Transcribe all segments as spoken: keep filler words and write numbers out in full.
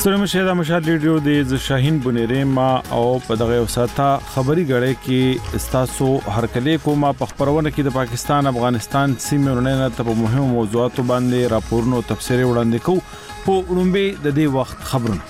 سترمه شه د مشال ریډیو د شاهین بنيره ما او په دغه وساته خبري غړې کې استاسو هرکلی کومه په خبرونه کې د پاکستان افغانستان سیمه ورننه ته مهمو موضوعاتو باندې راپورونو تفسیر وړاندې کوو په وړاندې د دې وخت خبرونه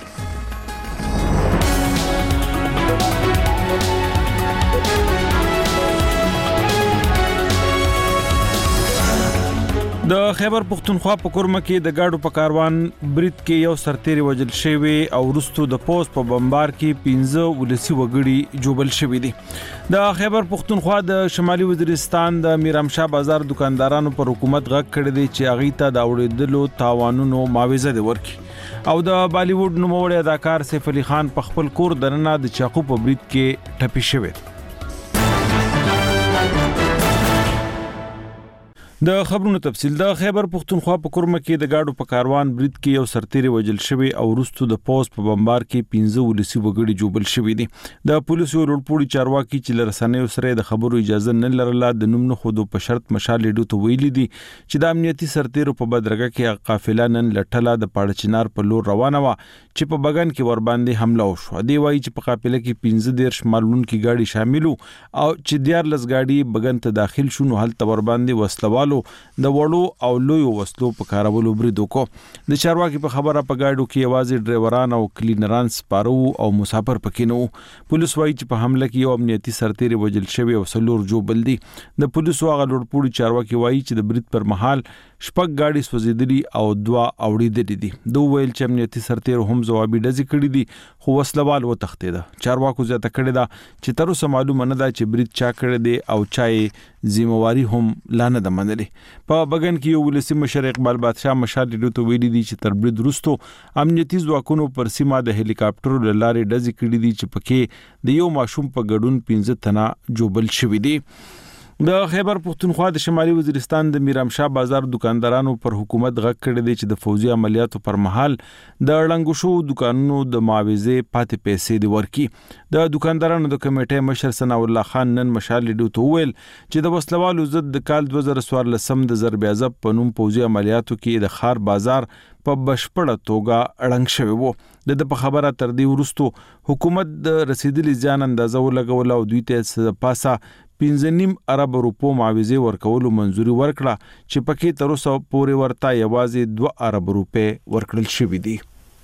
د خیبر پختونخوا په کورمه کې د گاډو په کاروان برید کې یو سرتيري وجل شوی او ورستو د پوسټ په بمبار کې پنځه ولسی وګړي جوبل شوی دي د خیبر پختونخوا د شمالي وزیرستان د میرامشاه بازار دکاندارانو پر حکومت غږ کړی دی چې اغه ته د وړېدلو تاوانونو معاوضه دی ورکي او د بالیووډ نوموړی اداکار سیف علي خان په خپل کور دننه د چاقو په برید کې ټپي شوی د خبرونو تفصیل د خیبر پختونخوا په کورمه کې د گاډو په کاروان برید کې یو سرتيري وجل شوی او ورستو د پوسټ په بمبار کې پنځه ولسی وګړي جوبل شوی دي د پولیسو لوړپوړي چارواکي چې لرسنیو سره د خبرو اجازه نه لرله د نوم نه خودو په شرط مشال لیدو ته ویلي دي چې د امنیتي سرتيرو په بدرګه کې قافله نن لټله د پاړچنار په لور روانه و چې په بغن کې ور باندې حمله وشو دی وایي چې په قافله کې پنځه دیرش مالون کې گاډي شاملو او چې دیار لس گاډي بغن ته داخل شونه هلته ور باندې وسلوالو د وړو او لوی وسلو په کارولو برید وکړو د چارواکي په خبره په گاډو کې یوازې ډرایوران او کلینران سپارو او مسافر پکې نو پولیس وایي چې په حمله کې یو امنیتي سرتيري وجل شوی او سلور جوبل دي د پولیسو هغه لوړپوړي چارواکي وایي چې د برید پر مهال شپږ گاډي سوځېدلي او دوا اوړېدلې دي دوه ویل چې امنیتي سرتيرو هم ځوابي ډزې کړې دي خو وسلوال وتښتېده چارواکو زیاته کړې ده چې تر اوسه معلومه نه ده چې برید چا کړی دی او چا یې ذمہواری هم لانه ده منلې په بغن کې یو ولسی مشر اقبال بادشاه مشال لیدو ته ویلي دي چې تر برید وروسته امنیتي ځواکونو پر سیمه د هلیکاپټرو لارې ډزې کړې دي چې پکې د یو ماشوم په ګډون پنځه تنه جوبل شوی دي د خیبر پختونخوا د شمالي وزیرستان د میرامشاه بازار دکاندارانو پر حکومت غږ کړی دی چې د فوزي عملیاتو پر مهال د ړنګو شو دکانونو د معاوضه پاتې پیسې دی ورکي د دکاندارانو د کمیټې مشر ثنا الله خان نن مشال لیدو ته ویل چې د وسلوالو ضد د کال دوه زره څوارلسم د ضرب عذاب په نوم فوزي عملیاتو کې د خار بازار په بشپړه توګه اړنګ شوی وو د په خبره تر دې ورستو حکومت د رسیدلي ځان اندازه ولګول او دوی ته پاسه پنځه نیم ارب روپو معاوضه ورکولو منځوري ورکړه چې پکې تر اوسه پورې ورته یوازې دوه ارب روپې ورکړل شوې دي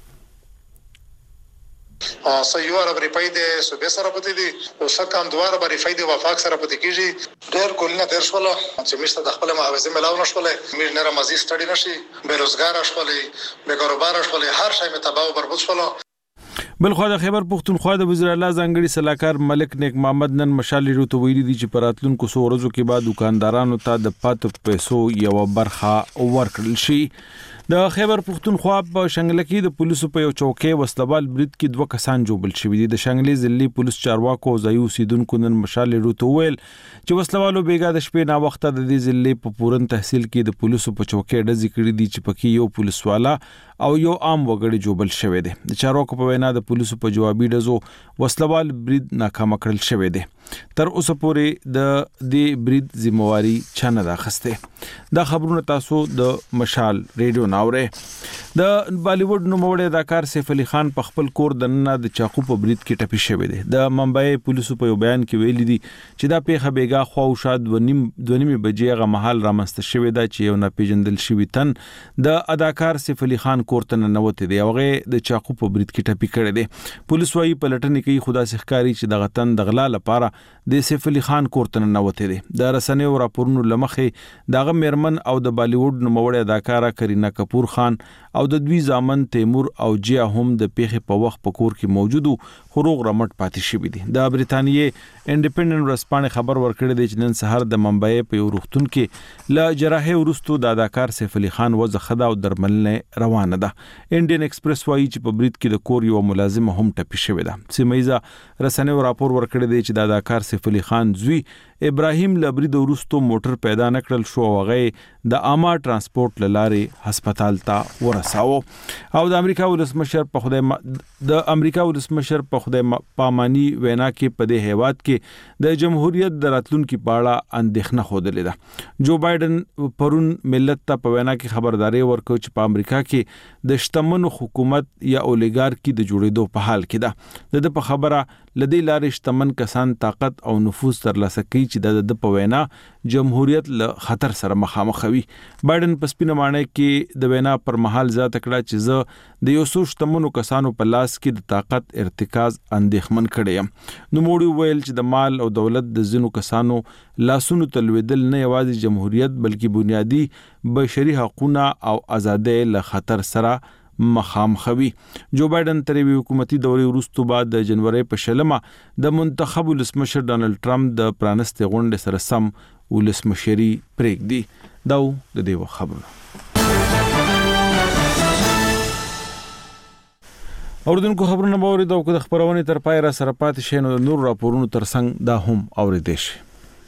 سو یو ارب روپۍ د صوبې سره پته دي او سکم دوه ارب روپۍ د وفاق سره پته کیږي ډېر کولنه ډېر شول چې مشته د خپل معاوضه ملاو نشولې مې نه رمزي سټډي نشي بیروزګار شولې بیکاروبار شولې هر شی مې تباہ او برباد شول بلخو د خیبر پختونخوا د وزیر اعلی ځانګړي صلاحکار ملک نیک محمد نن مشال لیدو ته ویلي دي چې پراتلونکو څو ورځو کې بعد دکاندارانو ته د پاتو پیسو یو برخه ورکړل شي د خیبر پختونخوا په شنګله کې د پولیسو په یو چوکۍ وسلوال برید کې دوه کسان جوبل شوي دي د شنګلې ضلعي پولیس چارواکو ځایو سیدونکو نن مشال لیدو ته ویل چې وسلوالو بیګا د شپې نا وخت د دې ضلعي په پورن تحصیل کې د پولیسو په چوکۍ ډزې کړې دي چې پکې یو پولیس والا او یو عام وګړي جوبل شوی دی د چارواکو په وینا د پولیسو په جوابي ډزو وسلوال برید ناکام کړل شوی دی تر اوسه پورې د دې برید ذمہواری چا نه اخیسته دا خبرونه تاسو د مشال ریډیو ناوره د بالیووډ نوموړی اداکار سیف علي خان په خپل کور دننه د چاقو په برید کې ټپي شوی دی د ممبئی پولیسو په یو بیان کې ویلي دي چې دا پیښه بیګا خو شاد و نیم دوه نیمه بجې غو محل رامنځته شوی دا چې یو ناپیژندل شوی تن د اداکار سیف علي خان کور ته ننوته دی هغه د چاقو په برید کې ټپي کړی دی پولیس وايي پلټنې کوي خدا سخکاری چې د غتن د غلا لپاره د سیف علي خان کور ته ننوته دی د رسنیو راپورونو لمخې دغه میرمن او د بالیووډ نوموړی اداکارا کرینا کپور خان او د دوی ځامن تیمور او جیا هم د پیښې په وخت په کور کې موجودو خروغ رمټ پاتې شوی دي د بریتانیې انډیپندنت ورسپانې خبر ورکړی دی چې نن سهار د ممبئی په یو روغتون کې لا جراحي ورستو د اداکار سیف علي خان وځ خدا او درملنه روانه ده انډین ایکسپریس وايي چې په برید کې د کور یو ملازم هم ټپي شوی ده سیمایزه رسنیو راپور ورکړی دی چې د اداکار سیف علي خان زوی ابراهیم لبری د ورستو موټر پیدا نکړل شو او هغه د عامه ترانسپورت لارې هسپتال ته ورساوه. او د امریکا ولسمشر په خدای ما... د امریکا ولسمشر په خدای ما... پامانی وینا کې په دې هیواد کې د جمهوریت د راتلونکو په اړه اندېښنه خوده ده. جو بایدن پرون ملت ته په وینا کې خبرداري ورکړه چې په امریکا کې د شتمنو حکومت یا اولیګارکی د جوړېدو په حال کې ده. د په خبره لدی لارې شتمن کسان طاقت او نفوذ ترلاسه کوي چې د په وینا جمهوریت له خطر سره مخامخ وي. بایدن په سپینه معنی کې د وینا پر مهال ذات کړه چې زه د یو څو شتمنو کسانو په لاس کې د طاقت ارتکاز اندېښمن کړی یم. نو موړي ویل چې د مال او دولت د ځینو کسانو لاسونو تلویدل نه یوازې جمهوریت بلکې بنیادی بشري حقوقونه او ازادۍ له خطر سره مخامخوي. جو بایدن تر یوې حکومتي دورې وروسته بعد د جنوري په شلمه د منتخب ولسمشر ډانلډ ټرمپ د پرانستې غونډې سره سم ولسمشري پریږدي. دا د دې خبره. اوردونکو خبرونه به اورئ د خبرونه تر پای را سره پاتې شي نو نور راپورونو ترڅنګ دا هم اوریدئ شي.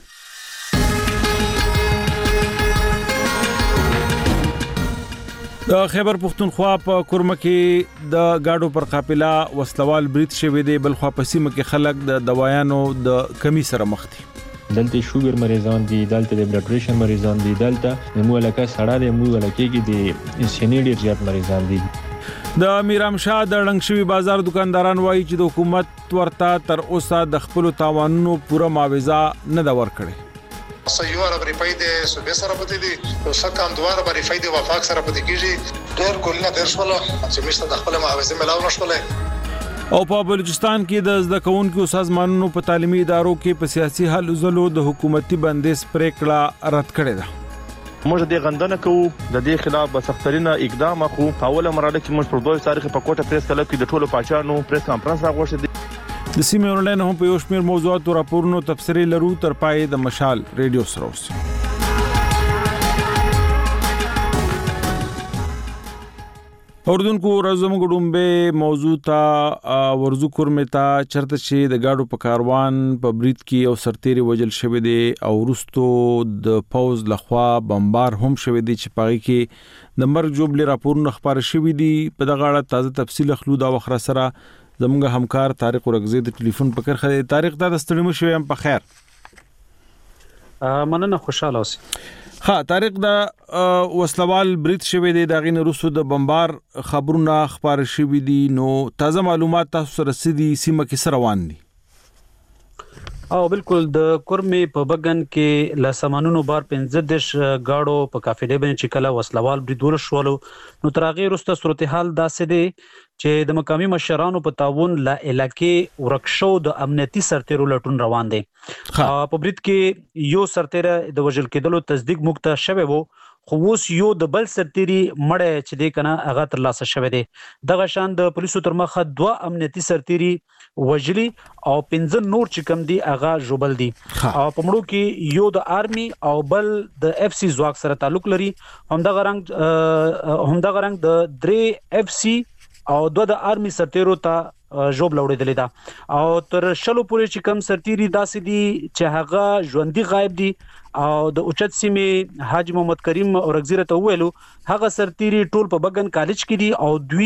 د خیبر پختونخوا په کورمه کې د گاډو پر قافله وسلوال برید شوی دی. بل خوا په سیمه کې خلک د دوايانو د کمی سره مخ دي. دلته شوګر مریضان دي، دلته د بلډ پریشر مریضان دي، دلته مو لکه سړی د مو لکه کې د سینیډ زیات مریضان دي. د میرام شاه د ړنګ شوی بازار دکانداران وایي چې د حکومت ورته تر اوسه د خپل تاوانونو پوره معاوضه نه دا ورکړي. سيوار بری فائدې صوبې سره پته دي او سکم دواره بری فائدې وفاق سره پته کیږي. ډېر کولنه ډېر شول چې مشته د خپل معاوضه ملاو نشولې. او په بلوچستان کې د زده کوونکو سازمانونو په تعلیمي ادارو کې په سیاسي حل زلو د حکومتي بندیز پریکړه رد کړې ده. موږ د غندنه کوو د دې خلاف به سخترینه اقدام اخو. په اوله مرحله کې موږ پر دوه تاریخ په کوټه پریس کلب کې د ټولو پاچانو پریس کانفرنس راغوښته دي. د سیمې اونلاین هم په یو شمېر موضوعات او راپورونو تفسیري لرو تر پای د مشال ریډیو سره اوسئ. اوردونکو راځم ګډومبه موضوع ته ورزو کورمتا چرته چې د گاډو په کاروان په برید کې او سرتيري وجل شوی دی او ورستو د پوز لخوا بمبار هم شوی دی چې پای کې د مرګ جوړل راپورونه خبر شوی دی. په دغه اړه تازه تفصیل خلود او خبر سره زموږ همکار طارق ورغزی د ټلیفون په کر خله. طارق دا د ستړي مشو یم په خیر. مننه خوشاله اوسئ. ها طارق دا وسلوال برید شوی دی د غین روسو د بمبار خبرونه خبر شوی دی نو تازه معلومات تاسو سره سدي سیمه کې سره روان دي. او بالکل د کورمې په بغن کې لسمانونو بار پنځه دیش گاډو په کافیډې باندې چې کله وسلوال برید ورشولو نو ترغه روسته صورتحال داسې دی چې د مقامی مشرانو په تعاون لا علاقې ورکشو د امنیتي سرتیرو لټون روان دي. په برید کې یو سرتیر د وژل کېدلو تصدیق مکته شوی وو خو اوس یو د بل سرتيري مړ چې د کنه هغه تر لاسه شوی دی. دغه شان د پولیسو تر مخه دوه امنیتي سرتيري وجلي او پنځه نور چې کم دي هغه جوبل دي. او په مړو کې یو د آرمي او بل د اف سي ځواک سره تعلق لري. همدغه رنګ همدغه رنګ د درې اف سي او دوه د آرمي سرتيرو ته جوب لوړېدلې ده او تر شلو پورې چې کم سرتيري داسې دي چې هغه ژوندۍ غایب دي. او د اوچت سیمه حاجی محمد کریم اورغزیره ته ویلو هغه سرتيري ټول په بغن کالج کې دي او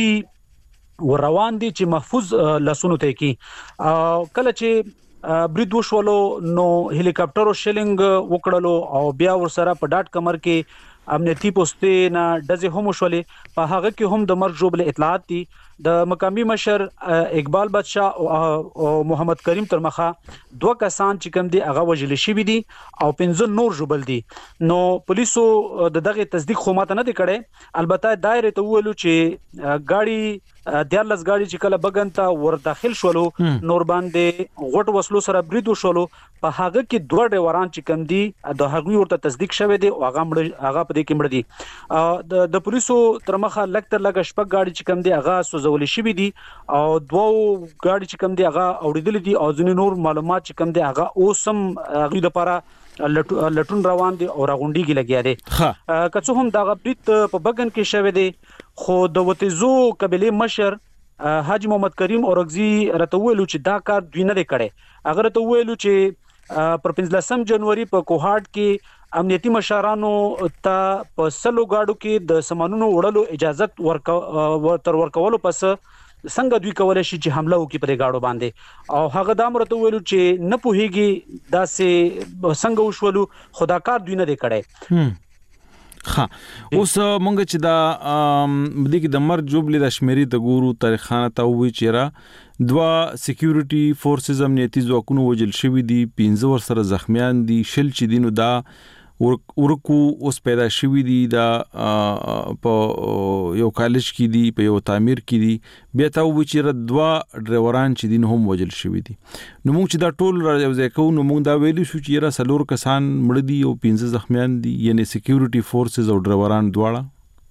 دوی روان دي چې محفوظ لاسونو ته کی. کله چې برید وشولو نو هلیکاپټر شیلینګ وکړلو او بیا ورسره په ډاټ کمر کې امنیتي پوسټې نه دزه هم شولې. په هغه کې هم د مرګ جوړل اطلاعات دي. د مقامی مشر اقبال بادشاه او محمد کریم تر مخه دوه کسان چې کوم دي هغه وجل شي دي او پنځه نور جوبل دي. نو پولیسو د دغه تصدیق خو ماته نه دی کړي. البته دایره ته ویلو چې گاڑی دیارلس گاڑی چې کله بغن ته ور داخل شولو نور باندې غټ وسلو سره برید وشولو. په هغه کې دوه ډیوران چې کوم دي د هغوی ورته تصدیق شوه دي او هغه مړ هغه په دې کې مړ دي. د د پولیسو تر مخه لکتر لګ شپږ گاڑی چې کوم دي هغه زولې شي دي او دوه گاډي چې کوم دي هغه اوریدل دي او ځینې نور معلومات چې کوم دي هغه اوسم هغه لپاره لټون روان دي او راغونډيږي لګیا دي. که څه هم دا غبرت په بغن کې شوه دي خو د وتیزو قبيله مشر حاجی محمد کریم اورغزی راته ویلو چې دا کار دوی نه کړي. هغه راته ویلو چې پر پنځلسم جنوري په کوهاټ کې امنیتي مشرانو ته په سلو گاډو کې د سامانونو وړلو اجازه ورکو تر ورکولو پس څنګه دوی کولای شي چې حمله وکړي پر گاډو باندې او هغه د امرته ویلو چې نه پوهیږي دا سه څنګه وشولو خدا کار دوی نه دی کړي. ها اوس مونږ چې دا د دې د مرګ جوبلې د شمیرې د ګورو تاریخانه ته وی چیرې دوا سکیورټي فورسز امنیتي ځواکونو وجل شوی دي پنځه ور سره زخمیان دي شل چې دینو دا ورکو اوس پیدا شوی دي دا په یو کالج کې دي په یو تعمیر کې دي بیا ته وی چیرې دوا ډرایوران چې دین هم وجل شوی دي نو موږ چې دا ټول راځي کوو نو موږ دا ویلی شو چې را سلور کسان مړ دي او پنځه زخمیان دي یعنی سکیورټي فورسز او ډرایوران دواړه.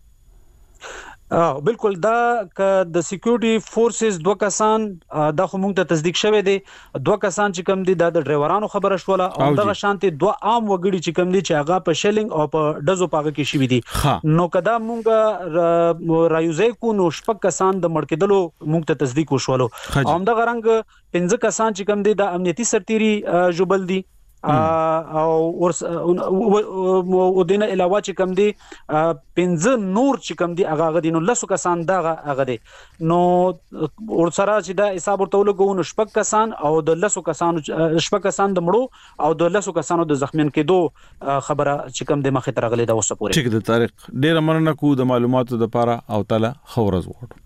اه بالکل دا ک د سکیورټي فورسز دوه کسان د خو مونږ ته تصدیق شوه دي دوه کسان چې کم دي د ډرایورانو خبره شوله او دغه شانتي دوه عام وګړي چې کم دي چې هغه په شیلینګ او په دزو پاګه کې شوي دي نو کدا مونږ رایوزې کو نو شپږ کسان د مړ کېدلو مونږ ته تصدیق وشولو او دغه رنګ پنځه کسان چې کم دي د امنیتي سرتيري جوبل دي او ورس او دینه علاوه چې کم دي پنځه نور چې کم دي هغه غدي نو لسو کسان دغه هغه دي نو ور سره چې دا حساب ورته لګو نو شپږ کسان او د لسو کسان شپږ کسان د مړو او د لسو کسانو د زخمیان کېدو خبره چې کم د مخه ترغلي دا وسه پوره ټیک د تاریخ ډیر مننه کو د معلوماتو لپاره او تعالی خورز وړو.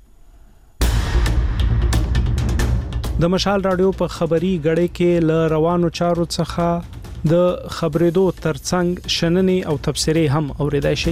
د مشال رادیو په خبري غړې کې ل روانو چارو څخه د خبرېدو ترڅنګ شننې او تبصرې هم اوریدای شي.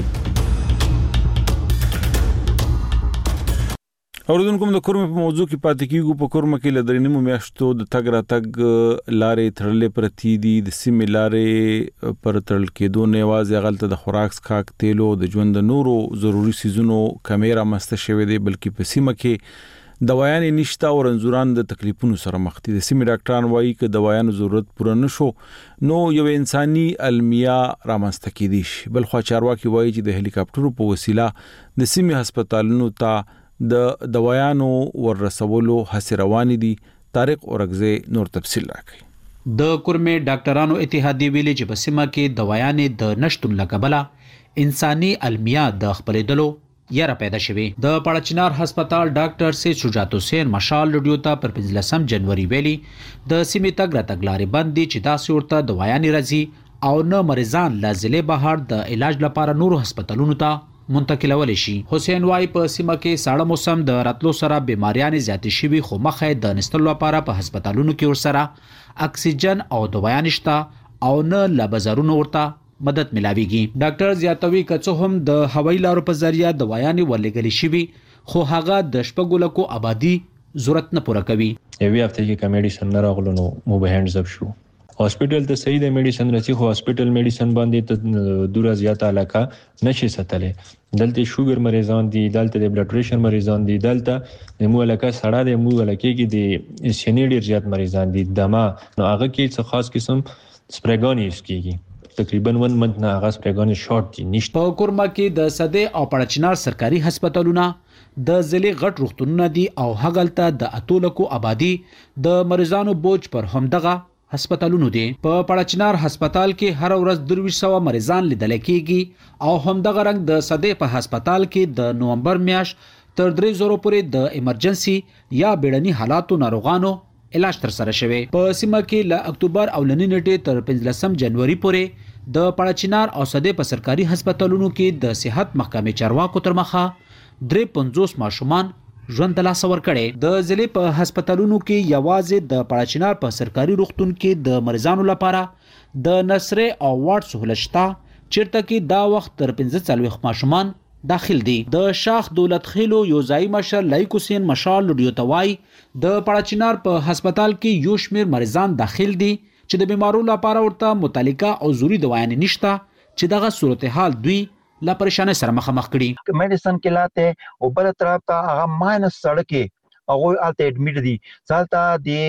اوردونکو د کورم په موضوع کې پاتې کیږو په کورم کې لدرینمو میاشتو د تګ را تګ لارې تړلې پرتی دي د سیمې لارې پر تړل کېدو نه واځي غلطه د خوراک سکاک تیلو د ژوند نورو ضروری سيزونو کیمرا مسته شوی دی بلکې په سیمه کې دوايان نشتا او رنزوران د تکلیفونو سره مخ دي. د سیمې ډاکټران وایي چې دوايانو ضرورت پوره نشو نو یو انساني المیه رامنځته کیدی شي. بل خو چارواکي وایي چې د هلیکاپټرو په وسیله د سیمې هسپتالونو ته د دوايانو ورسولو هڅې روانې دي. طارق اورغزي نور تفصیل راکړي. د کورمې ډاکټرانو اتحادیه ویلي چې په سیمه کې دوايانې د نشټون لکبله انساني المیه د خپلېدلو یاره پیدا شوی. د پړچنار هسپتال ډاکټر سي شجاعت حسین مشال رادیو ته پر پنځلسم جنوري ویلي د سیمې تګ را تګلارې بندي چې داسې ورته دوايانې راځي او نه مریضان لازلې بهر د علاج لپاره نور هسپتالونو ته منتقلول شي. حسین وايي په سیمه کې ساړه موسم د راتلو سره بیماریان زیاتې شوي خو مخه د نستلو لپاره په هسپتالونو کې ورسره اکسیجن او دوايان شته او نه لبزرونو ورته مدد ملاويږي. ډاکټر زیاتوي کڅو هم د هوایي لارو په ذریعہ دوايانې ورلګل شي خو هغه د شپږو لکو آبادی ضرورت نه پوره کوي. یوه هفته کې کوم میډیسن نه راغلو نو مو به هاند زب شو هاسپټل ته صحیح د میډیسن رسي خو هاسپټل میډیسن باندې ته دوره زیاته علاقه نشي ستلې دلته شوګر مریضان دي دلته د بلډ پريشر مریضان دي دلته د مو علاقه سړه د مو علاقه کې د سینیډر زیات مریضان دي دما نو هغه کې څه خاص قسم سپریګانی یوز کیږي تقریبا ون منت نه غاس پرګان شارټ دي نشته. په کورما کې د سده او پړچنار سرکاري هسپتالونه د ضلع غټ روغتونونه دي او هغلته د اتولکو آبادی د مریضانو بوج پر همدغه هسپتالونو دي. په پړچنار هسپتال کې هر ورځ درویش سو مریضان لیدل کېږي او همدغه رنګ د سده په هسپتال کې د نومبر میاشت تر درې زره پورې د ایمرجنسي یا بیړني حالاتو ناروغانو علاج تر سره شوی. په سیمه کې ل اکتوبر او لنی نیټه تر پنځلسم جنوري پورې د پړچنار او سده په سرکاري هسپتالونو کې د صحت محکمې چارواکو تر مخه درې پنځوس ماشومان ژوند ته لاس ور کړي. د ضلع په هسپتالونو کې یوازې د پړچنار په سرکاري روغتون کې د مریضانو لپاره د نسره او وارډ سہولت شته چیرته کې دا وخت تر پنځه څلوېښت ماشومان داخل دي. د شاخ دولت خیلو یوزای مشر لایق حسین مشال لډیو توای د پړچنار په هسپتال کې یو شمیر مریضان داخل دي چې د بیمارو لپاره ورته متعلقه او ضروري دوايان نشته چې دغه صورتحال دوی لا پریشانه سره مخامخ کړي. میډیسن کې لاته او بل طرف ته هغه ماینس سړکه هغه الته اډمیټ دي ځالته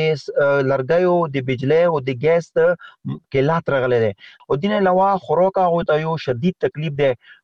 د لرګیو د بجلی او د ګیس کې لات راغله ده او دینه علاوه خوراک هغه ته یو شدید تکلیف ده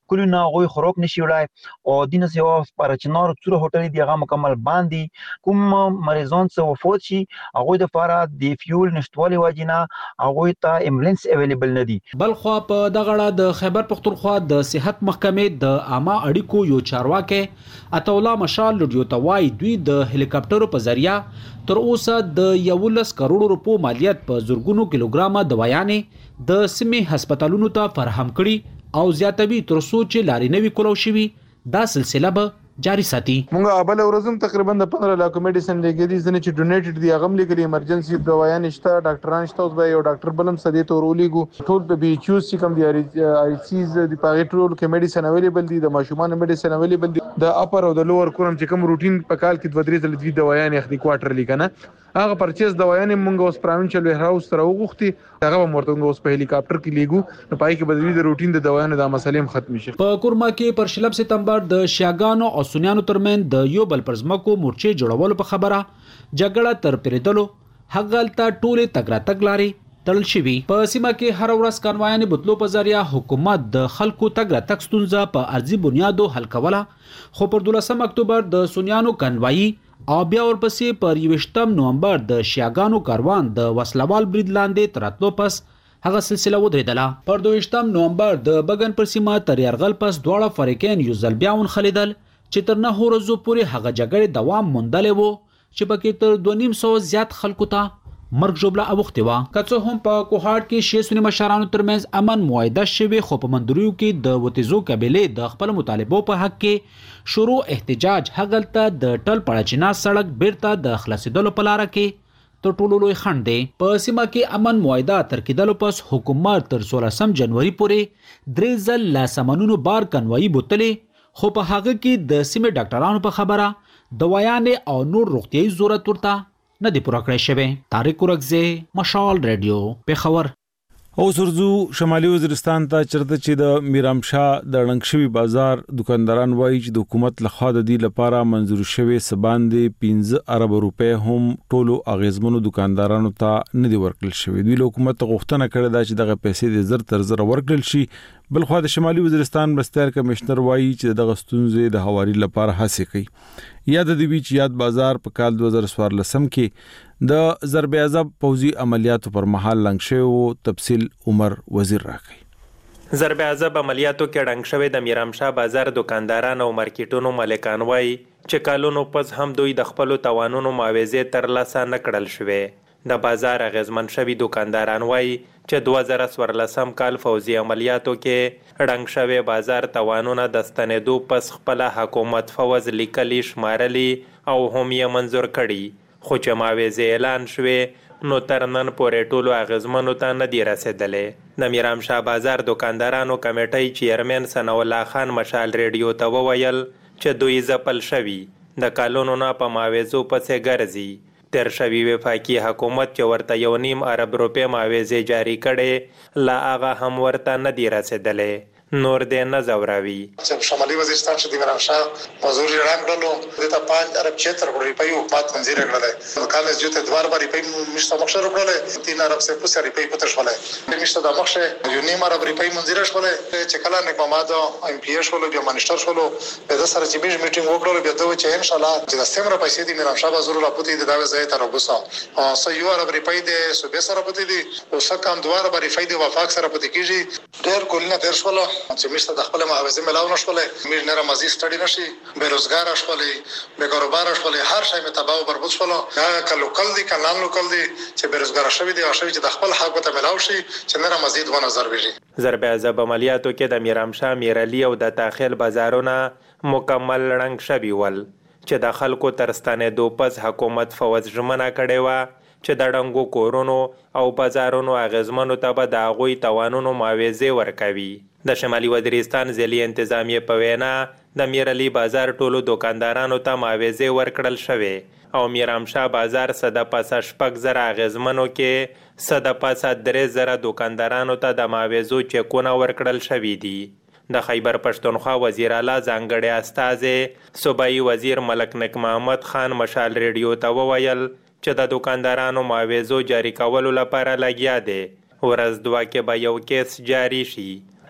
کلونه غوي خروب نشي وړای او دینه سیوا پرچنار څوره هوټل دی هغه مکمل باندې کوم مریضان څه وفات شي هغه د فاره د فیول نشټوالي واجینا هغه ته ایمبولانس اویلیبل نه دي. بل خو په دغه اړه د خیبر پختونخوا د صحت محکمې د عامه اړیکو یو چارواکي اتولا مشال لډیو توای دوی د هلیکاپټرو په ذریعہ تر اوسه د یولس کروڑ روپو مالیات په زورګونو کیلوګرامه دوايانې د سیمې هسپتالونو ته فراهم کړي او زیاتوي تر څو چې لاري نوي کولو شوي دا سلسله به جاری ساتي. مونږه ابل ورځم تقریبا د پندرہ لک میډیسن لګیدي ځنه چې ډونیټډ دی هغه لګري ایمرجنسي دوايان شته ډاکټران شته اوس به یو ډاکټر بلم سدي ته ورولېګو ټول په بي ایچ یو سی کوم دی آی سیز دی پاغي ټول کې میډیسن اویلیبل دي د ماشومان میډیسن اویلیبل دي د اپر او د لوور کورم چې کوم روټین په کال کې دوه درې ځله دی دوايان اخلي کوارټر لیکنه هغه پرچیز دوايان مونږ اوس پراوینشل هاوس سره وغوښتي هغه مرته اوس په هلیکاپټر کې لیګو نو پای کې بدوی د روټین د دوايانو د مسلې ختم شي. په کورما کې پر شلم سپتمبر د شیاګانو او سنیانو ترمن د یو بل پرزمکو مورچې جوړولو په خبره جګړه تر پریدلو هغلته ټوله تګرا تګلاري تړل شوی. په سیمه کې هر ورځ کانوایانه بوتلو په ذریعہ حکومت د خلکو تګرا تک ستونزه په ارضي بنیادو حل کوله خو پر دولسم اکتوبر د سنیانو کانوایي او بیا ورپسې پر یوشتم نومبر د شیاګانو کاروان د وسلوال برید لاندې تراتلو پس هغه سلسله ودرېدله. پر دویشتم نومبر د بګن پر سیمه تر یرغل پس دواړه فریقین یو ځل بیا ونخلیدل چې تر نه ورځو پورې هغه جګړې دوام موندلې وو چې پکې تر دوه نیم سو زیات خلکو ته مرګ جوړه اوختي وا. کڅو هم په کوهاټ کې شې سونی مشرانو ترمنځ امن معاهده شوی خو په مندریو کې د وتیزو قبيله د خپل مطالبو په حق کې شروع احتجاج هغلته د ټل پړچنا سړک بیرته د خلاصیدلو په لار کې تر ټولو لوی خنډ دی. په سیمه کې امن معاهده تر کېدلو پس حکومت تر سولسم جنوري پورې درې ځل لا سامانونو بار کنوایي بوتلې خو په هغه کې د سیمې ډاکټرانو په خبره دوايانې او نور روغتيایي ضرورت ورته نه دی پوره کړی شوی. طارق ورکزه مشال رادیو پیښور. او سرزو شمالي وزیرستان ته چرته چې د میرام شاه د ړنګشوي بازار دکانداران وایي چې د حکومت لخوا د دې لپاره منظور شوی سباندې پنځه ارب روپے هم ټولو اغیزمنو دکاندارانو ته نه دی ورکړل شوی. دوی له حکومت غوښتنه کړې ده چې دغه پیسې د زر تر زر ورکړل شي. بلخو د شمالي وزیرستان بستر کمشنر وایي چې دغه ستونزې د هواري لپاره هڅه کوي. یاد دی وی چې یاد بازار په کال دوه هزار څوارلس کې د ضرب عذاب پوزي عملیاتو پر مهال لنګ شوی. تفصیل عمر وزیر راکړي. ضرب عذاب عملیاتو کې ډنګ شوی د میرام شاه بازار دکانداران او مارکیټونو مالکان وایي چې کالونو پس هم دوی د خپل توانونو معاوضه ترلاسه نه کړل شوی. د بازار اغیزمن شوی دکانداران وایي چې دوه هزار څوارلسم کال فوزي عملیاتو کې ډنګ شوی بازار توانونه د ستنېدو پس خپل حکومت فوز لیکلي شمارلي او هم یې منظور کړي خو چې معاوضه اعلان شوی نو تر نن پورې ټولو اغیزمنو ته نه دی رسېدلې. د میرام شاه بازار دکاندارانو کمیټۍ چیرمن ثناء الله خان مشال ریډیو ته وویل چې دوی ځپل شوي د کالونو نه په معاوضو پسې ګرځي. تر شوی وفاقي حکومت چې ورته یو نیم ارب روپے معاوضه جاری کړي لا هغه هم ورته نه دی رسېدلې. نور دې نه زوراوي. شمالي وزیرستان چې د میرام شاه حضور اعلان کړلو د تا پنځه ارب چهتر روپۍ حکومت منظور کړل. کال جوته دوار باندې په مشته مخشه کړل تین ارب سه پوسه روپۍ پته شولې مشته د مخشه یو نیم ارب روپۍ منظور شولې چې کله نه په ماده ام پی ایس شولو بیا منیسټر شولو په د سره چې بیج میټینګ وکړو بیا دوی چې ان شاء الله چې د سیمره پیسې د میرام شاه حضور لا پوتې د داوی ځای ته راوبسه سو یو ارب روپۍ د صوبې سره پوتې دي او سکه دوار باندې فائدې وفاق سره پوتې کیږي ډېر کولنه ډېر شوله چې مشته د خپل معاوضه ملاو نشولې میر نه رمزي سټډي نشي بیروزګار شولې بے کاروبار شولې هر شی مې تباہ او برباد شول. هغه کلو کل دي کلان لوکل دي چې بیروزګار شوی دي او شوی چې د خپل حق ته ملاو شي چې نه مزید ونه زر ویږي. ضرب عذاب عملیاتو کې د میرام شاه میرعلی او د داخل بازارونه مکمل رنګ شوی ول چې د خلکو ترستانه دو پس حکومت فوز ژمنه کړې و چې د ډنګو کورونو او بازارونو اغیزمنو ته به د هغوی توانونو معاوضه ورکوي. د شمالي وزیرستان ځلي انتظامیه په وینا د میرعلی بازار ټولو دکاندارانو ته معاوضه ورکړل شوې او میرام شاه بازار صد پاسه شپږ زره اغیزمنو کې صد پاسه درې زره دکاندارانو ته د معاوضو چکونه ورکړل شوي دي. د خیبر پښتونخوا وزیر اعلی ځانګړی استازی صوبایي وزیر ملک نک محمد خان مشال ریډیو ته وویل چې د دکاندارانو معاوضو جاری کولو لپاره لګیا دی. ورځ دوه کې به یو کیس جاری شي.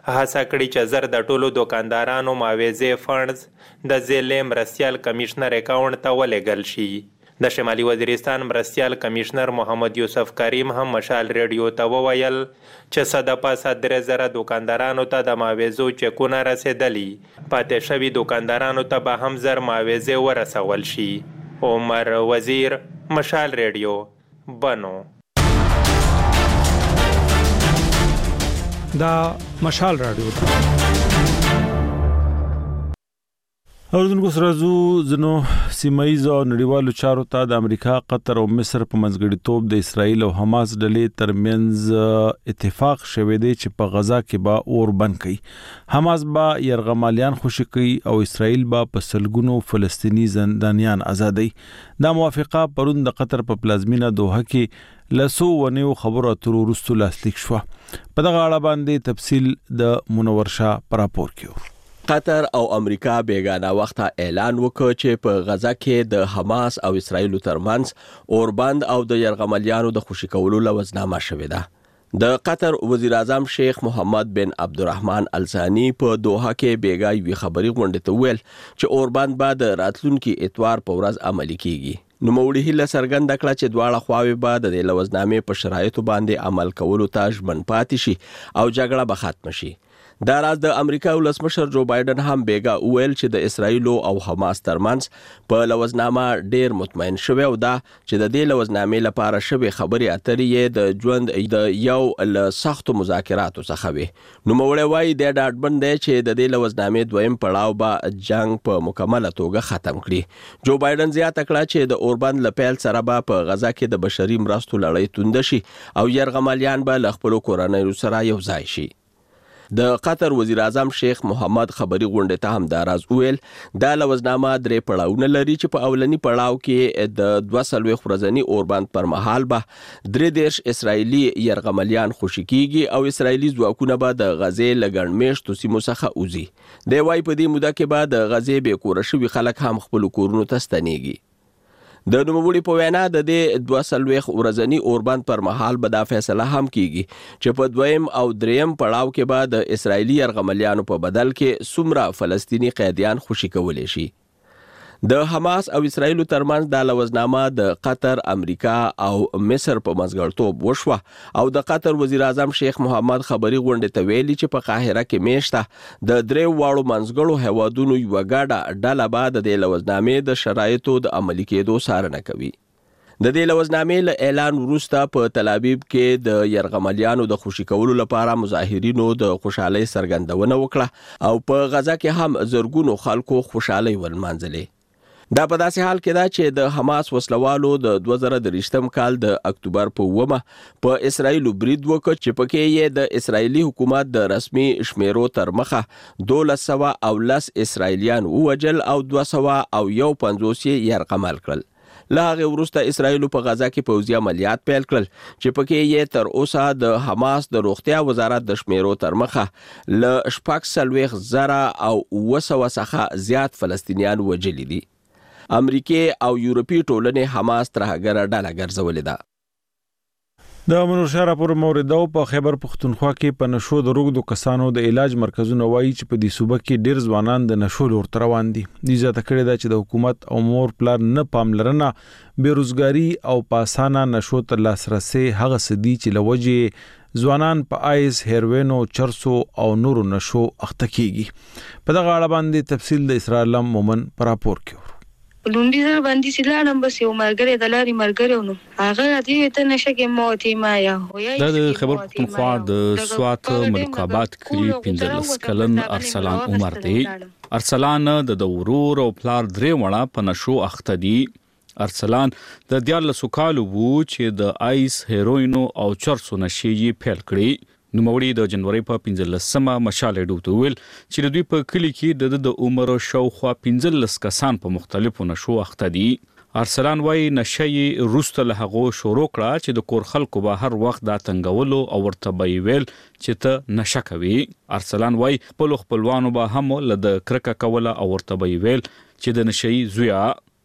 هڅه کړې چې زر د ټولو دوکاندارانو معاوضې فنډز د ضلع مرستیال کمیشنر اکاونټ ته ولېږل شي. د شمالي وزیرستان مرستیال کمیشنر محمد یوسف کریم هم مشال ریډیو ته وویل چې صد پاسه درې زره دوکاندارانو ته د معاوضو چکونه رسېدلي، پاتې شوي دوکاندارانو ته به هم زر معاوضې ورسول شي. عمر وزیر، مشال ریډیو، بنو. دا مشال رادیو ده. اوردونکو سره زو زنو سیمایي او نړیوالو چارو ته د امریکا، قطر او مصر په منځګړیتوب د اسرایل او حماس ډلې ترمنځ اتفاق شوی دی چې په غزا کې به اور بند کړي. حماس به یرغمالیان خوشي کړي او اسرایل به په سلګونو فلسطینی زندانیان آزادوي. دا موافقه پرون د قطر په پلازمینه دوحه کې لسو ونیو خبرو اترو وروسته لاسلیک شوه. په دغه اړه باندې تفصیل د منور شاه پر راپور کې. قطر او امریکا بیگانه وخت اعلان وکړ چې په غزا کې د حماس او اسرایل ترمنځ اوربند او د یرغمالیانو د خوشي کولو لوزنامه شوې ده. د قطر وزیر اعظم شیخ محمد بن عبدالرحمن الثانی په دوحه کې بیګای وی خبري غونډه ته ویل چې اوربند به د راتلونکي اتوار په ورځ عملي کیږي. نو موړي هله سرګند کړه چې دواړه خواوې به د لوزنامې په شرایطو باندې عمل کولو ته ژمن پاتې شي او جګړه به ختم شي. دا راز د امریکا ولسمشر جو بایدن هم بیګا ویل چې د اسرایل او حماس ترمنځ په لوزنامه ډیر مطمئن شوی او دا چې د دې لوزنامې لپاره شوی خبري اترې د ژوند د یو ل سختو مذاکراتو څخه وي. نو موړی وایي د ډاډبند دی چې د دې لوزنامې دویم پړاو به جنگ په مکمله توګه ختم کړي. جو بایدن زیاته کړه چې د اوربند لپیل سره به په غزا کې د بشري مرستو لړۍ توند شي او یرغمالیان به له خپل کورنۍ سره یو ځای شي. د قطر وزیر اعظم شیخ محمد خبري غونډه ته هم داراز ویل دا لوزنامه درې پړاوونه لري چې په اولنی پړاو کې د دوه سلوي خورزنی اوربند پر مهال به درې دیرش اسرایلی يرغملیان خوشی کیږي او اسرایلی ځواکونه به د غزې لګن میشتو سیمو څخه اوزي. د وای په دې موده کې به د غزې به کورشوي خلک هم خپل کورونو ته ستنيږي. د نوموړي په وینا د دې دوه سلويخ ورځنی اوربند پر مهال به دا فیصله هم کیږي چې په دویم او دریم پړاو کې به د اسرایلی يرغملیانو په بدل کې څومره فلسطینی قیدیان خوشي کولای شي. د حماس او اسرایل ترمنځ د لوزنامه د قطر، امریکا او مصر په منځګړیتوب وشوه او د قطر وزیر اعظم شیخ محمد خبري غونډه ته ویلي چې په قاهره کې میشته د درې واړو منځګړو هوادونو یو غاډه ډله بعد د لوزنامې د شرایطو د عملي کېدو څارنه کوي. د دې لوزنامې له اعلان وروسته په تل ابیب کې د يرغملیانو د خوشي کولو لپاره مظاهرینو د خوشحالي سرګندونه وکړه او په غزا کې هم زرګونو خلکو خوشحالي ولمانځلې. دا په داسې حال کې دا چې د حماس وسلوالو د دوه زره درې کال د اکتوبر په اوومه په اسرایل برید وکړ چې پکې یې د اسرایلی حکومت د رسمي شمیرو تر مخه دولس سوه او لس اسرایلیان ووجل او دوه سوه او یو پنځوس یې یرغمل کړل. له هغې وروسته اسرایل په غزا کې پوځي عملیات پیل کړل چې پکې یې تر اوسه د حماس د روغتیا وزارت د شمیرو تر مخه له شپږ څلوېښت زره او اوه سوه څخه زیات فلسطینیان وجلي دي. امریکای او یورپی ټولنې حماس تر هغه ډله ګرځولې ده. د منور شاه راپور موردو په خیبر پختونخوا کې په نشو د روغدو کسانو د علاج مرکزونه وایي چې په دې صوبه کې ډیر ځوانان د نشو لور روان دي. دې ځکه کړي دا چې د حکومت او مور پلان نه پاملرنه، بیروزګاری او پاسانه نشو تر لاسرسي هغه سدي چې لوجه ځوانان په آیس، هیروینو، چرسو او نورو نشو اخته کیږي. په دغه اړه باندې تفصیل د اسرائیل مومن پر راپور کې. لوندې زره باندې سلانم بس یو مرګره د لاري مرګره نو هغه دې ته نشه کې موتي ما یا هویا د خبر پختونخوا د سوات ملکابات کلی پنځلس کلن ارسلان عمر دی. ارسلان د دورور او پلار درې وړه په نشو اخته دي. ارسلان د دیارلسو کالو وو چې د آیس، هیروینو او چرسو نشي یې پیل کړي. نوموړي د جنوري په پنځلسمه مشال ډو ته ویل چې د دوی په کلی کې د د عمر شاوخوا پنځلس کسان په مختلفو نشو اخته دي. ارسلان وايي نشي روسته له هغو شروع کړه چې د کور خلکو به هر وخت دا تنګولو او ورته به ویل چې ته نشه کوي. ارسلان وايي خپل خپلوانو به هم له د کرکه کوله او ورته به ویل چې د نشي زویا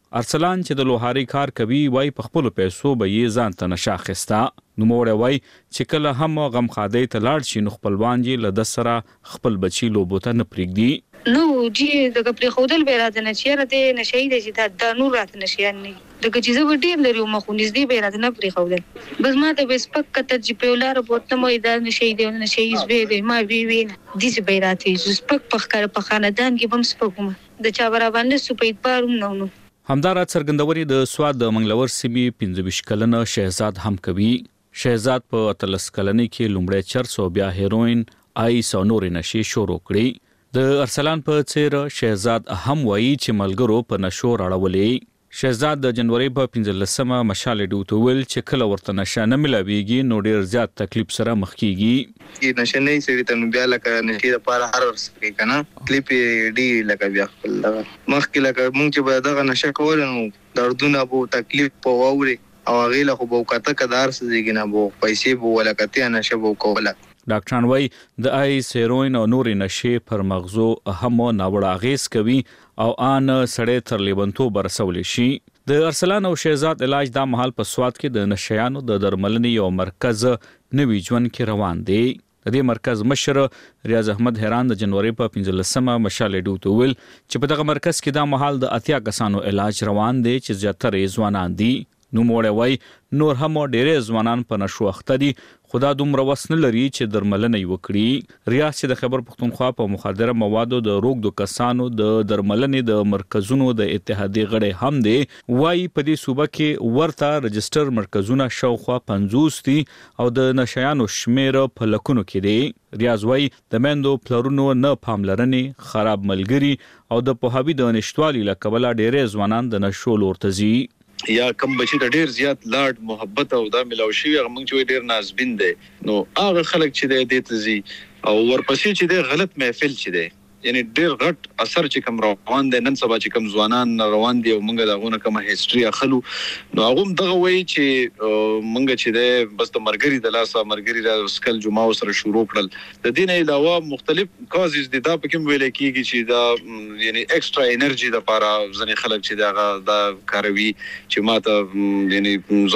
ارسلان چې د لوهاري کار کوي وای په خپل پیسو به یې ځان ته نشه اخیستا. نو موړ وای چې کله هم غم خادي ته لاړ شي نو خپلوان یې له د سره خپل بچي لوبوته نه پرېږدي. نو جی د خپل خودل به راځي نه چیرې د نشي د د نور راته نشيان نه دغه چیزه و ډیر لري مخ نږدې به راځي نه پرې خودل بس ما ته بس پک کته چې په ولار بوته مې د نشي د نشي زوی ما وی وی د دې به راځي چې پک پخ کار په خاندان کې بم سپکوم د چا برا باندې سپید پاروم نو نو همدارا څرګندوري د سواد د منګلور سیمې پنځه ویشت کلنه شهزاد هم کوي. شهزاد په اتلس کلنۍ کې لومړی چرس او بیا هیروین آیس او نور نشي شروع کړی. د ارسلان په څیر شهزاد هم وایي چې ملګرو په نشو راړولې. شهزاد د جنوري په پنځلسمه مشال ډوتول چې کله ورته نشه نه ملاويږي نو ډیر زیات تکلیف سره مخ کیږي. چې نشه نه سړي ته بیا لکه نشي د پاره هر ورس کوي کنه کلیپ دی لکه بیا خپل مخ کې لکه مونږ چې به دغه نشه کول نو دردونه بو تکلیف په ووري او غیله خو بو کته کدار سږي نه بو پیسې بو ولکته نشه بو کوله. ډاکټران وای د آیس هیروین او نور نشي پر مغزو هم ناوړه اغیز کوي او ان سړی تر لیونتو برسول شي. د ارسلان او شهزاد علاج دا محل په سواد کې د نشيانو د درملنې یو مرکز نوی ژوند کې روان دی. د دې مرکز مشر ریاض احمد هران د جنوري په پنځلسمه مشال ډوتول چې په دغه مرکز کې دا محل د اتیا کسانو علاج روان دی چې زیاتره ځوانان دي. نو موړ وای نور هم ډېر ځوانان په نشو اخته دي خدا دومره وسنه لري چې درملنه وکړي. ریاض چې د خیبر پختونخوا په مخدره موادو د روغ د کسانو د درملنې د مرکزونو د اتحادیې غړي هم دي وای په دې صوبه کې ورته رجستر مرکزونه شاوخوا پنځوس دي او د نشيانو شمیر په لکونو کې دي. ریاض وای د مندو پلرونو نه پاملرنې خراب ملګری او د پوهاوی د نشټوالي لکبل ډېر ځوانان د نشو لورته زی یا کم بچی د ډیر زیات لاډ محبت او دا ملاوي شي هغه موږ چې ډیر نازبین دي نو هغه خلک چې د دې تزي او ورپسې چې د غلط محفل چې دي یعنی ډیر غټ اثر چې کوم روان دي نن سبا چې کوم ځوانان روان دي او موږ دغه کومه هیستوري اخلو نو هغه دغه وایي چې موږ چې د بس د مرګري د لاسه مرګري د سکل جمعه سره شروع کړل د دین علاوه مختلف کازز دي دا په کوم ویل کېږي چې دا یعنی ایکسترا انرژي د لپاره ځنې خلک چې دا د کاروي چې ماته یعنی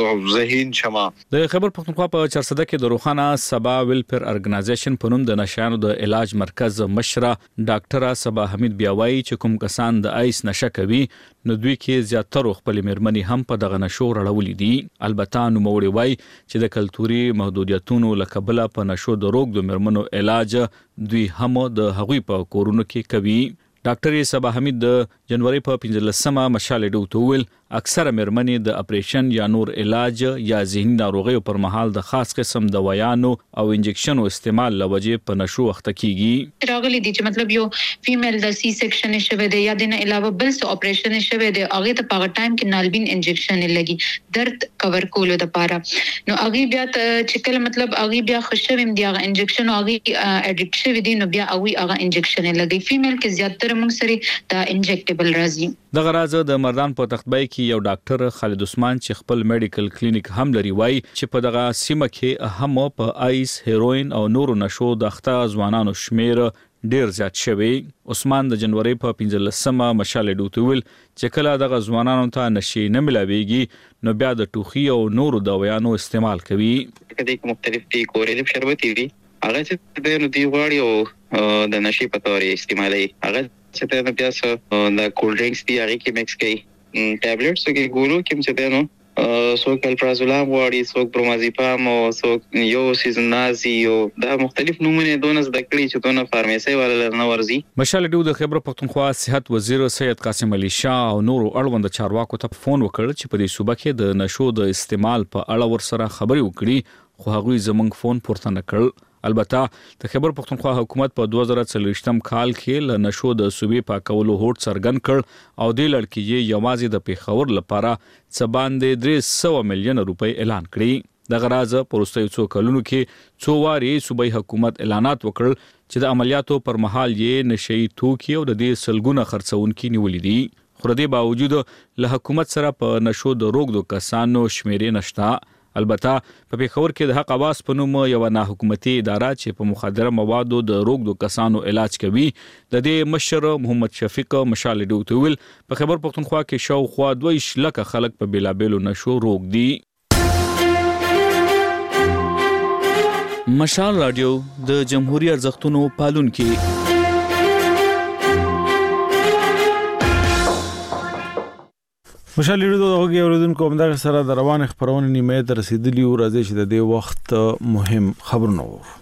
ذهین شمه. د خیبر پختونخوا په چارسده کې د روخانه سبا ویلفیر ارګنایزیشن په نوم د نشانو د علاج مرکز مشره ډاکټره سبا حمید بیاوي چې کوم کسان د آیس نشه کوي نو دوی کې زیاتره خپل مرمنې هم په دغه نشو رړولې دي. البته نو موړي وای چې د کلتوري محدودیتونو لکبل په نشو د روغ د مرمنو علاج دوی هم د هغوی په کورونو کې کوي. ډاکټر سبا حمید د جنوري په پنځلسمه مشال ډوتول اکثره مرمنې د اپریشن یا نور علاج یا ذهني ناروغیو پر مهال د خاص قسم دوايانو او انجکشنو استعمال لوجه په نشو وخت کیږي. راغلي دي چې مطلب یو فیمیل د سی سیکشن شوه دی یا د نه علاوه بل څه اپریشن شوه دی هغه ته په ټایم کې نالبین انجکشن لګي درد کور کولو د پاره نو هغه بیا چې کله مطلب هغه بیا خوشویم دی هغه انجکشن هغه اډیکټ شوی دی نو بیا هغه هغه انجکشن لګي. فیمیل کې زیاتره موږ سره دا انجکټیبل راځي. دغه راز د مردان په تختبای کې یو ډاکټر خالد عثمان چې خپل میډیکل کلینیک هم لري وای چې په دغه سیمه کې هم په آیس هیروین او نورو نشو د اخته ځوانانو شمیر ډیر زیات شوی. عثمان د جنوري په پنځلسمه مشال ډوتول چې کله دغه ځوانانو ته نشي نه ملاويږي نو بیا د ټوخي او نورو دوايانو استعمال کوي. کله مختلف دي کورې د شربتي دي هغه چې د نو دی غواړي او د نشي په تور استعمالي هغه چې ته بیا څه د کول ډرینکس دی هغه کې مکس کوي ټابلیټس کې ګورو کوم چې ته نو سو کلپرازولام واړي سو برومازیپام او سو یو سیزنازي او دا مختلف نمونه دونه د کړي چې دونه فارمیسي والا نه ورزي. مشال ډو د خیبر پختونخوا صحت وزیر سید قاسم علي شاه او نورو اړوند چارواکو ته فون وکړ چې په دې صوبه کې د نشو د استعمال په اړه ور سره خبري وکړي خو هغوی زمونږ فون پورته نه کړ. البته د خیبر پختونخوا حکومت په دوه زره څلوېښتم کال کې ل نشو د صوبې پاکولو هوډ څرګند کړ او د لړکی یې یوازې د پیښور لپاره څه باندې درې سوه میلیون روپۍ اعلان کړي. د غراز پروستي څو کلونو کې څو واري صوبې حکومت اعلانات وکړ چې د عملیاتو پر مهال یې نشي توکي او د دې سلګونه خرڅونکي نیولې دي. خو د دې باوجود له حکومت سره په نشو د روغ د کسانو شمیرې نشتا. البته په پیښور کې د حق اواز په نوم یو نه حکومتي اداره چې په مخدره موادو د روغدو کسانو علاج کوي د دې مشر محمد شفیق مشال ډوتویل په خبر پښتونخوا کې شاوخوا دوه لک خلک په بیلابېلو نشو روغ دي. مشال رادیو د جمهوریت ارزښتونو پالونکي. مشال رادیو د هغه اوریدونکو همدغه سره د روان خبرونه نیمه ته رسیدلی او راځي چې د دې وخت مهم خبرونه وو.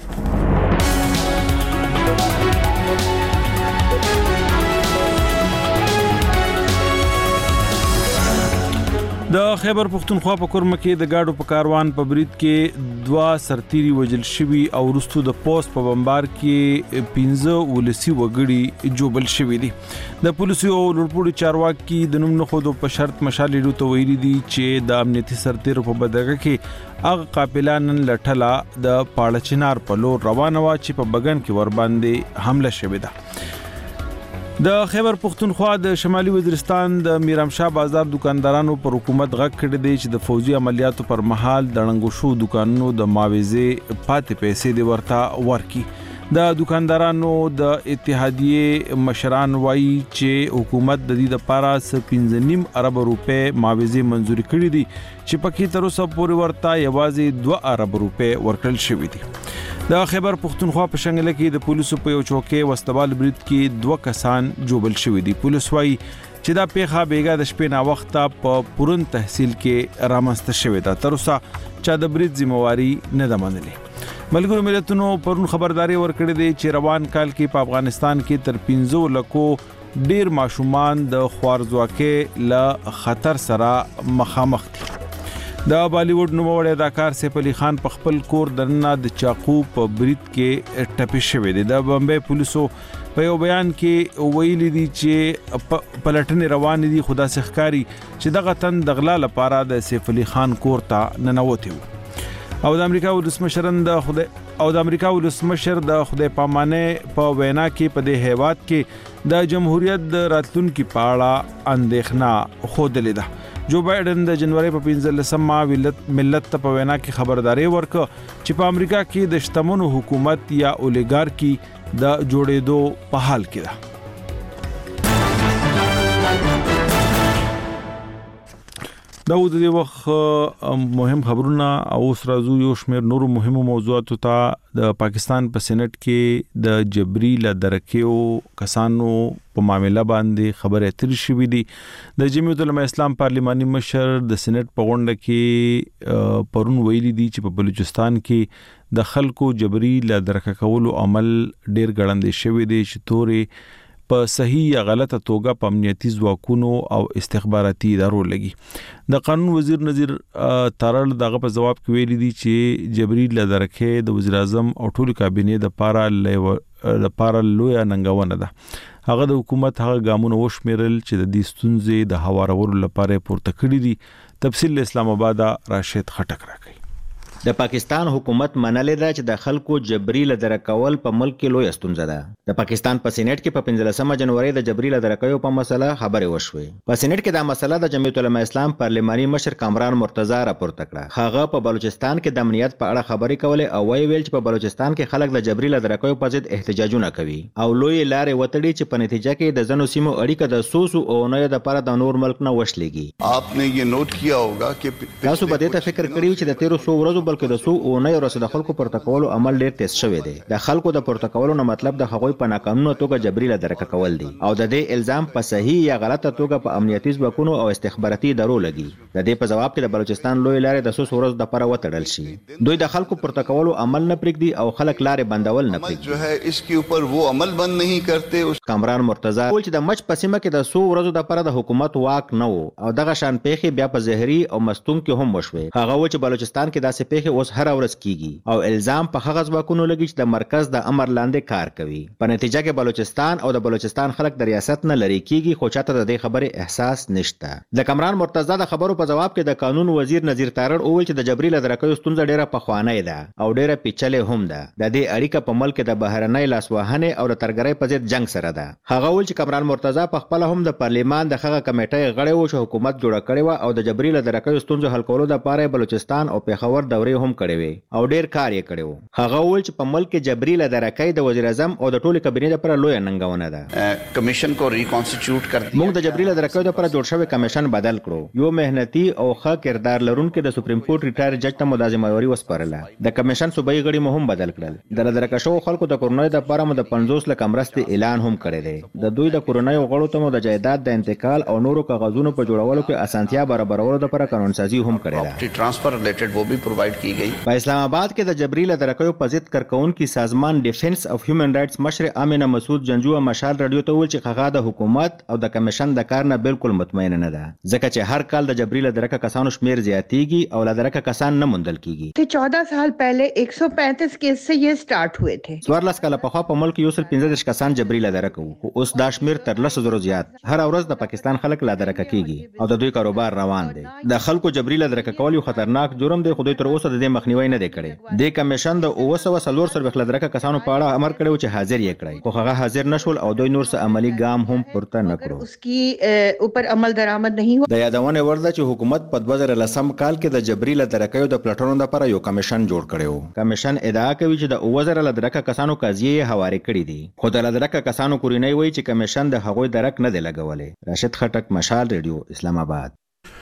د خیبر پښتونخوا په کورمه کې د گاډو په کاروان په برید کې دوا سرتيري وجل شوی او رستو د پوسټ په بمبار کې پنځه ولسی وګړي جوبل شوی دي. د پولیسو او لوړپوړي چارواکي د نوم نه خودو په شرط مشال لري ته ویلي دي چې د امنیتي سرتيرو په بدغه کې اغه قافلانن لټلا د پاړچنار په لور روانه وا چې په بغن کې ور باندې حمله شوې ده. د خیبر پښتونخوا د شمالي وزیرستان د میرامشاه بازار دکاندارانو پر حکومت غږ کړی دی چې د فوجي عملیاتو پر مهال د ړنګو شو دکانونو د معاوضه پاتې پیسې دی ورته ورکی. د دکاندارانو د اتحادیه مشران وایي چې حکومت د دې لپاره پنځه نیم ارب روپے معاوضه منزوري کړې دي چې پکې تر اوسه پورې ورته یوازې دوه ارب روپے ورکړل شوې دي. د خیبر پښتونخوا په شنګله کې د پولیسو په یو چوکۍ وستوال برید کې دوه کسان جوبل شوی دي. پولیس وايي چې دا پیښه بیګا د شپې نا وخت په پورن تحصیل کې رامنځته شوې ده. تر اوسه چا د برید ذمہواری نه ده منلې. ملګرو ملتونو پرون خبرداري ورکړې ده چې روان کال کې په افغانستان کې تر پنځه لکو ډیر ماشومان د خوارزواکۍ له خطر سره مخامخ دي. د بالی ووډ نوموړی اداکار سیف علي خان په خپل کور دننه د چاقو په برید کې ټپي شوی دی. د بمبئی پولیسو په یو بیان کې ویلي دي چې پلټنې روان دي خدا سخکاری چې دغه تن د غلا لپاره د سیف علي خان کور ته ننوتی وو. او د امریکا ولسمشر د خدای او د امریکا ولسمشر د خدای پامانه په وینا کې په دې هیواد کې د جمهوریت د راتلونکو په اړه اندېښنه خوده لیده. جو بایدن د جنوري په پنځلسمه ملت ته په وینا کې خبرداري ورکړه چې په امریکا کې د شتمنو حکومت یا اولیګارکی د جوړېدو په حال کې ده. دا و د دې وخت مهم خبرونه او اوس راځو یو شمېر نورو مهمو موضوعاتو ته. د پاکستان په سېنات کې د جبري لدرکیو کسانو په معاملې باندې خبرې اترې شوې دي. د جمعیت العلماء اسلام پارلماني مشر د سېنات په غونډه کې پرون ویلي دي چې په بلوچستان کې د خلکو جبري لدرکه کولو عمل ډیر ګړندې شوی دی چې تورې په صحیح یا غلطه توګه په امنیتي ځواکونو او استخباراتي ادارو لګي. د قانون وزیر نذیر تارړ دغه په جواب کې ویلي دي چې جبري لدرکه د وزیر اعظم او ټول کابینې د پاره د پاره لوی ننګونه ده. هغه د حکومت هغه ګامونه وشمیرل چې د دې ستونزې د هوارولو لپاره پورته کړی دي. تفصیل اسلام آباد راشد خټک راکړي. د پاکستان حکومت منلې ده چې د خلکو جبري لدرکول په ملک کې لوی ستونزه ده. د پاکستان په سېنات کې په پنځلسمه جنوري د جبري لدرکیو په مسله خبرې وشوې. په سېنات کې دا مسله د جمعیت العلماء اسلام پارلماني مشر کامران مرتضی راپورته کړه. هغه په بلوچستان کې د امنیت په اړه خبرې کولې او ویل چې په بلوچستان کې خلک د جبري لدرکیو په ضد احتجاجونه کوي او لوی لارې وتړي چې په نتیجه کې د زنو سیمو اړیکه د سوسو او نه د لپاره د نور ملک نه وشلېږي. आपने ये नोट किया होगा कि تاسو به دې ته فکر کړی چې د تیرو څو ورځو بلکې د څو او نه ورسې د خلکو پورته کولو عمل ډیر تیز شوی دی. د خلکو د پورته کولو نه مطلب د هغوی په ناقانونه توګه جبري لدرکه کول دي او د دې الزام په صحیح یا غلطه توګه په امنیتي ځواکونو او استخباراتي ادارو لګي. د دې په جواب کې د بلوچستان لوی لارې د څو ورځو لپاره وتړل شي. دوی د خلکو پورته کولو عمل نه پرېږدي او خلک لارې بندول نه پرېږدي. जो है इसके ऊपर वो अमल बंद नहीं करते. کامران مرتضی ول چې د مچ په سیمه کې د څو ورځو لپاره د حکومت واک نه وو او دغه شان پیښې بیا په زهري او مستون کې هم وشوي. هغه و چې بلوچستان کې داسې پیښې پیښې اوس هر ورځ کیږي او الزام په هغه ځواکونو لګي چې د مرکز د امر لاندې کار کوي. په نتیجه کې بلوچستان او د بلوچستان خلک د ریاست نه لري کیږي، خو چاته د دې خبرې احساس نشته. د کمران مرتضی د خبرو په جواب کې د قانون وزیر نذیر تارړ وویل چې د جبري لدرکیو ستونزه ډیره پخوانۍ ده او ډیره پیچلې هم ده. د دې اړیکه په ملک د بهرنۍ لاسوهنې او د ترګرۍ په ضد جنگ سره ده. هغه وویل چې کمران مرتضی په خپل هم د پارلیمان د هغه کمیټې غړی و چې حکومت جوړه کړې و او د جبري لدرکیو ستونزو حل کولو لپاره بلوچستان او پیښور دورې هم کړې وي او ډیر کار یې کړی و. هغه وویل چې په ملک جبري لدرکۍ د وزیر اعظم او د ټولو کابینې لپاره لوی ننګونه ده. کمیشن کو ریکانسټیټیوټ کړ. موږ د جبري لدرکیو لپاره جوړ شوی کمیشن بدل کړو. یو مهنتي او ښه کردار لرونکي د سپریم کورټ ریټایر جج ته ملازموري وسپارله. د کمیشن صوبایي غړي مهم بدل کړل. د لدرکشو خلکو د کورونای د لپاره مو د پنځوس لک مرستې اعلان هم کړی دی. د دوی د کورونای غړو ته مو د جایداد د انتقال او نورو کاغذونو په جوړولو کې اسانتیا برابرولو لپاره قانون سازي هم کړې ده. پراپرټي ټرانسفر ریلیټډ وہ بھی پرووایډ کی گئی. په اسلام آباد کې د جبري لدرکیو په ضد کارکونکو سازمان ډیفنس اف هیومن رائټس مشر امینه مسعود جنجو مشال رادیو ته ویل چې هغه د حکومت او د کمیشن د کار نه بالکل مطمئن نه ده، ځکه چې هر کال د جبري لدرکه کسانو شمیر زیاتیږي او لدرکه کسان نه موندل کیږي. ته चौदह साल पहले एक सौ पैंतीस केस से ये स्टार्ट हुए थे. څوارلس کاله پخوا په ملک یو سل پنځه دېرش کسان جبري لدرکه وو، خو اوس دا شمیر تر لسو زرو زیات. هر ورځ د پاکستان خلک لدرکه کیږي او د دوی کاروبار روان دی. د خلکو جبري لدرکه کول یو خطرناک جرم دی، خو دوی تر اوسه د دې مخنیوي نه دی کړی. د کمیشن د اوه سوه څلور څلوېښت لدرکه کسانو په اړه امر کړی چې حاضر یې کړی، خو هغه حاضر نشول او دوی نور څه عملی ګام هم پورته نه کړو. उसकी ऊपर अमल दरामद नहीं हुआ. د یادونه ورده چې حکومت په دوه زره لسم کال کې د جبري لدرکیو د پلټنو لپاره یو کمیشن جوړ کړی و. کمیشن ادعا کوي چې د اوه زره لدرکه کسانو قضیې حواله کړې دي، خو د لدرکه کسانو کورینۍ وایي چې کمیشن د هغوی درک نه دی لګولې. راشد خټک، مشال ریډیو، اسلام آباد.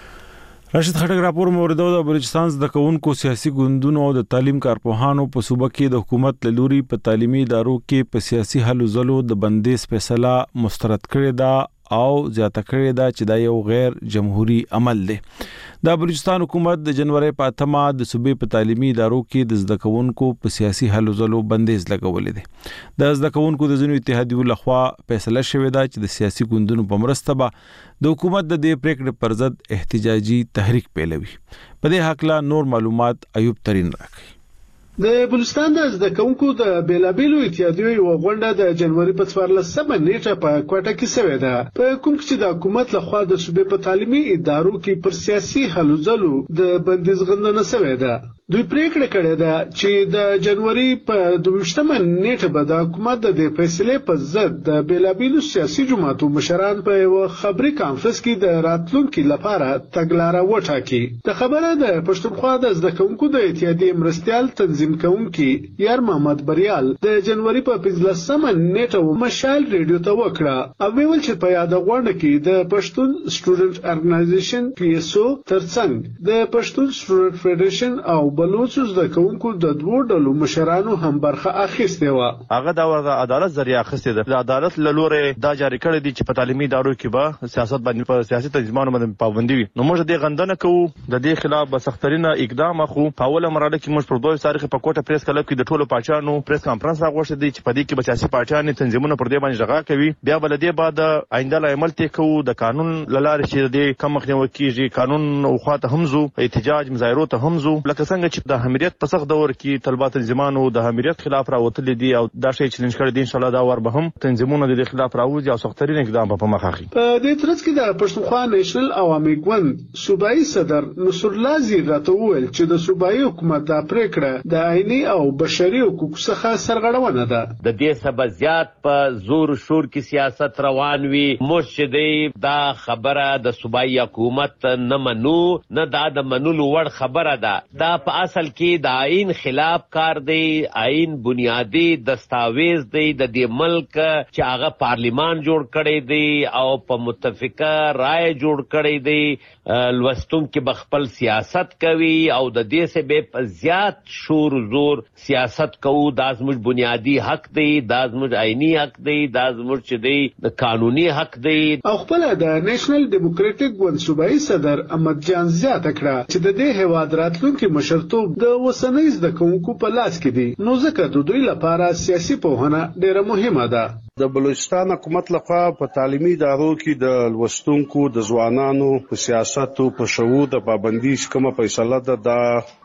راشد خټک راپور موردو د بلوچستان د کوونکو سیاسي ګوندونو او د تعلیم کارپوهانو په صوبه کې د حکومت له لوري په تعلیمي ادارو کې په سیاسي هلو ځلو د بندیز فیصله مسترد کړې ده او زیاته کړې ده چې دا یو غیر جمهوریت عمل دی. د بلوچستان حکومت د جنوري په اتمه د صوبې په تعلیمي ادارو کې د زده کوونکو په سیاسي هلو ځلو بندیز لګولې دي. د زده کوونکو د ځینو اتحادیو لخوا فیصله شوې ده چې د سیاسي ګوندونو په مرسته به د حکومت د دې پریکړې پر ضد احتجاجي تحریک پیلوي. په دې حق لا نور معلومات ایوب ترين راکړي. د بلوچستان د زده کوونکو د بیلابیلو اتحادیو یو غونډه د جنوري په څوارلسمه نیټه په کوټه کې شوې ده، په کوم چې د حکومت لخوا د صوبې په تعلیمي ادارو کې پر سیاسي هلو ځلو د بندیز غندنه شوې ده. دوی پریکړه کړې ده چې د جنوري په دویشتمه نیټه به د حکومت د دې فیصلې په ضد د بیلابیلو سیاسي جماعتو مشران په یو خبري کانفرنس کې د راتلونکي لپاره تګلاره وټاکي. د خبره د پښتونخوا د زده کوونکو د اتحادیې مرستیال تنظیم کوونکي یار محمد بریال د جنوري په پنځلسمه نیټه مشال ریډیو ته وکړه او ویل چې په یاد غونډه کې د پښتون سټوډنټ ارګنایزیشن پی اس او ترڅنګ د پښتون سټوډنټ فدریشن او بلوچ زده کوونکو د دوه ډلو مشرانو هم برخه اخیستې و. هغه د عدالت ذریعہ اخیستې ده. د عدالت له لورې دا جاری کړی دی چې په تعلیمي ادارو کې به سیاست باندې په سیاسي تنظیمونو باندې پابندي وي. نو موږ د غندنه کوو، د دې خلاف به سخترینه اقدام اخلو. په اوله مرحله کې موږ پر دوه تاریخ په کوټه پریس کلب کې د ټولو پاچانو پریس کانفرنس راغوښتي دی چې په دې کې به سیاسي پارټیانې تنظیمونه پر دې باندې ژغا کوي. بیا بل دې بعد آینده لا عمل ته کوو د قانون لاره چې دې کم مخنیوي کیږي. قانون او خواته همزو احتجاج مظاهرو ته همزو، لکه څنګه چې د امریت په سخت دور کې طلبات تنظیمانو د امریت خلاف راوتلي دي او دا شی چیلنج کړی دي. ان شاء الله دا ور به هم تنظیمونه د دې خلاف راوځي او سخترین اقدام په مخ اخلي. په دې ترڅ کې د پښتونخوا نېشنل عوامي ګوند صوبایي صدر نصر الله زیر راته وویل چې د صوبایي حکومت دا پریکړه د عیني او بشري حقوقو څخه سرغړونه ده. د دې سبب زیات په زور شور کې سیاست روان وي. مرشدي دا خبره د صوبایي حکومت نه منو، نه دا د منلو وړ خبره ده. دا په اصل کې د آئین خلاف کار دی. آئین بنیادی دستاویز دی د دې ملک چې هغه پارلیمان جوړ کړی دی او په متفقه رائے جوړ کړی دی. لوستونکي به خپل سیاست کوي او د دې سبب زیات شور زور سیاست کوو. دا زموږ بنیادی حق دی، دا زموږ آئینی حق دی، دا زموږ چې دی د قانوني حق دی. او خپل د نېشنل ډیموکراټک ګوند صوبایي صدر احمد جان زیاته کړه چې د دې هیواد راتلونکي مشرتوب د وسنۍ زده کوونکو په لاس کې دي، نو ځکه د دوی لپاره سیاسي پوهنه ډیره مهمه ده. د بلوچستان حکومت لخوا په تعلیمي ادارو کې د لوستونکو د ځوانانو په سیاست او په شعور د پابندۍ کومه فیصله ده دا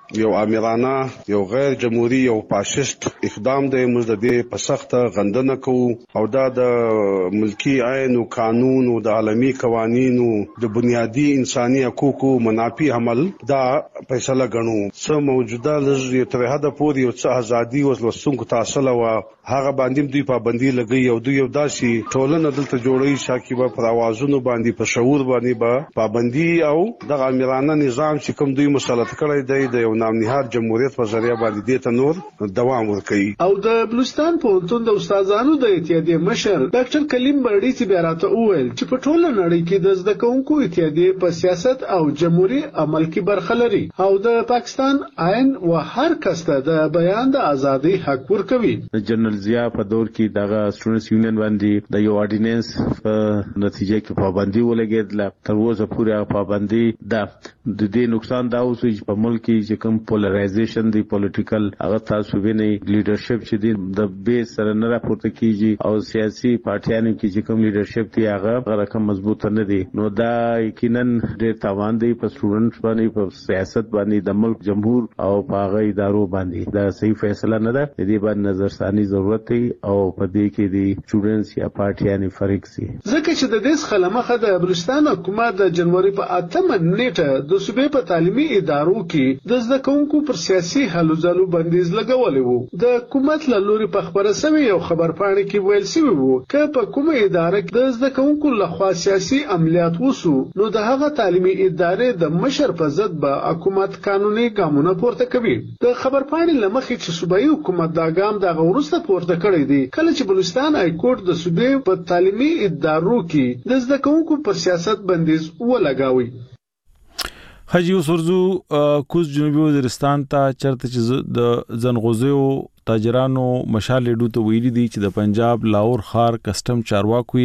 یو آمرانه یو غیر جمهوریت یو فاشیست اقدام دی. موږ د دې په سخته غندنه کوو او دا د ملکی عین او قانون او د عالمي قوانینو د بنیادی انساني حقوقو منافي عمل دا فیصله غنو. څه موجوده لږ تر حده پورې یو څه ازادي او لوستونکو تاسو له هغه باندې دوی پابندي لګي او دوی یو داسي ټولنه دلته جوړي شاکیبه پر اوازونو باندې په شعور باندې به پابندي او د امرانه نظام چې کوم دوی مسلط کړی دی د یو نامنهاد جمهوریت په ذریعہ باندې د تنور دوام ورکوي. او د بلوچستان پوهنتون د استادانو د اتحادیې مشر ډاکټر کلیم بړډي چې بیا راته وویل چې په ټوله نړۍ کې د زده کوونکو اتحادیې په سیاست او جمهوریت عمل کې برخه لري او د پاکستان آئین و هر کس ته د بیان د ازادۍ حق ورکوي. جنرال ضیا په دور کې دغه سټوډنټس یونین باندې د یو اورډیننس په نتیجه کې پابندي ولګېدله. تر اوسه پورې هغه پابندي ده. د دې نقصان دا اوس چې په ملک کې چې کوم پولرایزیشن دی پولیټیکل هغه تاسو وینئ لیډرشپ چې دی د بیس سره نه راپورته کیږي او سیاسي پارټیانو کې چې کوم لیډرشپ دی هغه رقم مضبوط نه دی. نو دا یقینا ډېر تاوان دی په سټوډنټس باندې په سیاست باندې د ملک جمهور او په هغه ادارو باندې. دا صحیح فیصله نه ده. د دې باندې نظرثاني ضرورت دی او په دې کې دی سټوډنټس یا پارټیانو فرق سي. ځکه چې د دې خلمخه د بلوچستان حکومت د جنوري په اتمه نیټه د صوبې په تعلیمي ادارو کې د زده کوونکو پر سیاسي هلو ځلو بندیز لګولې وو. د حکومت له لوري په خبره سوي یو خبرپاڼه کې ویل سوي وو چې په کومه اداره کې د زده کوونکو لخوا سیاسي عملیات وسو نو د هغه تعلیمي ادارې د مشر په ضد به حکومت قانوني ګامونه پورته کوي. د خبرپاڼې لمخې چې صوبایي حکومت دا ګام د غورسته پورته کړی دی کله چې بلوچستان های کورټ د صوبې په تعلیمي ادارو کې د زده کوونکو پر سیاست بندیز ولګاوي. حاجی وسورزو کوز جنوبي وزیرستان ته چرته چې د زنغوزیو تاجرانو مشال لیډو ته ویلي دي چې د پنجاب لاهور خار کسٹم چارواکو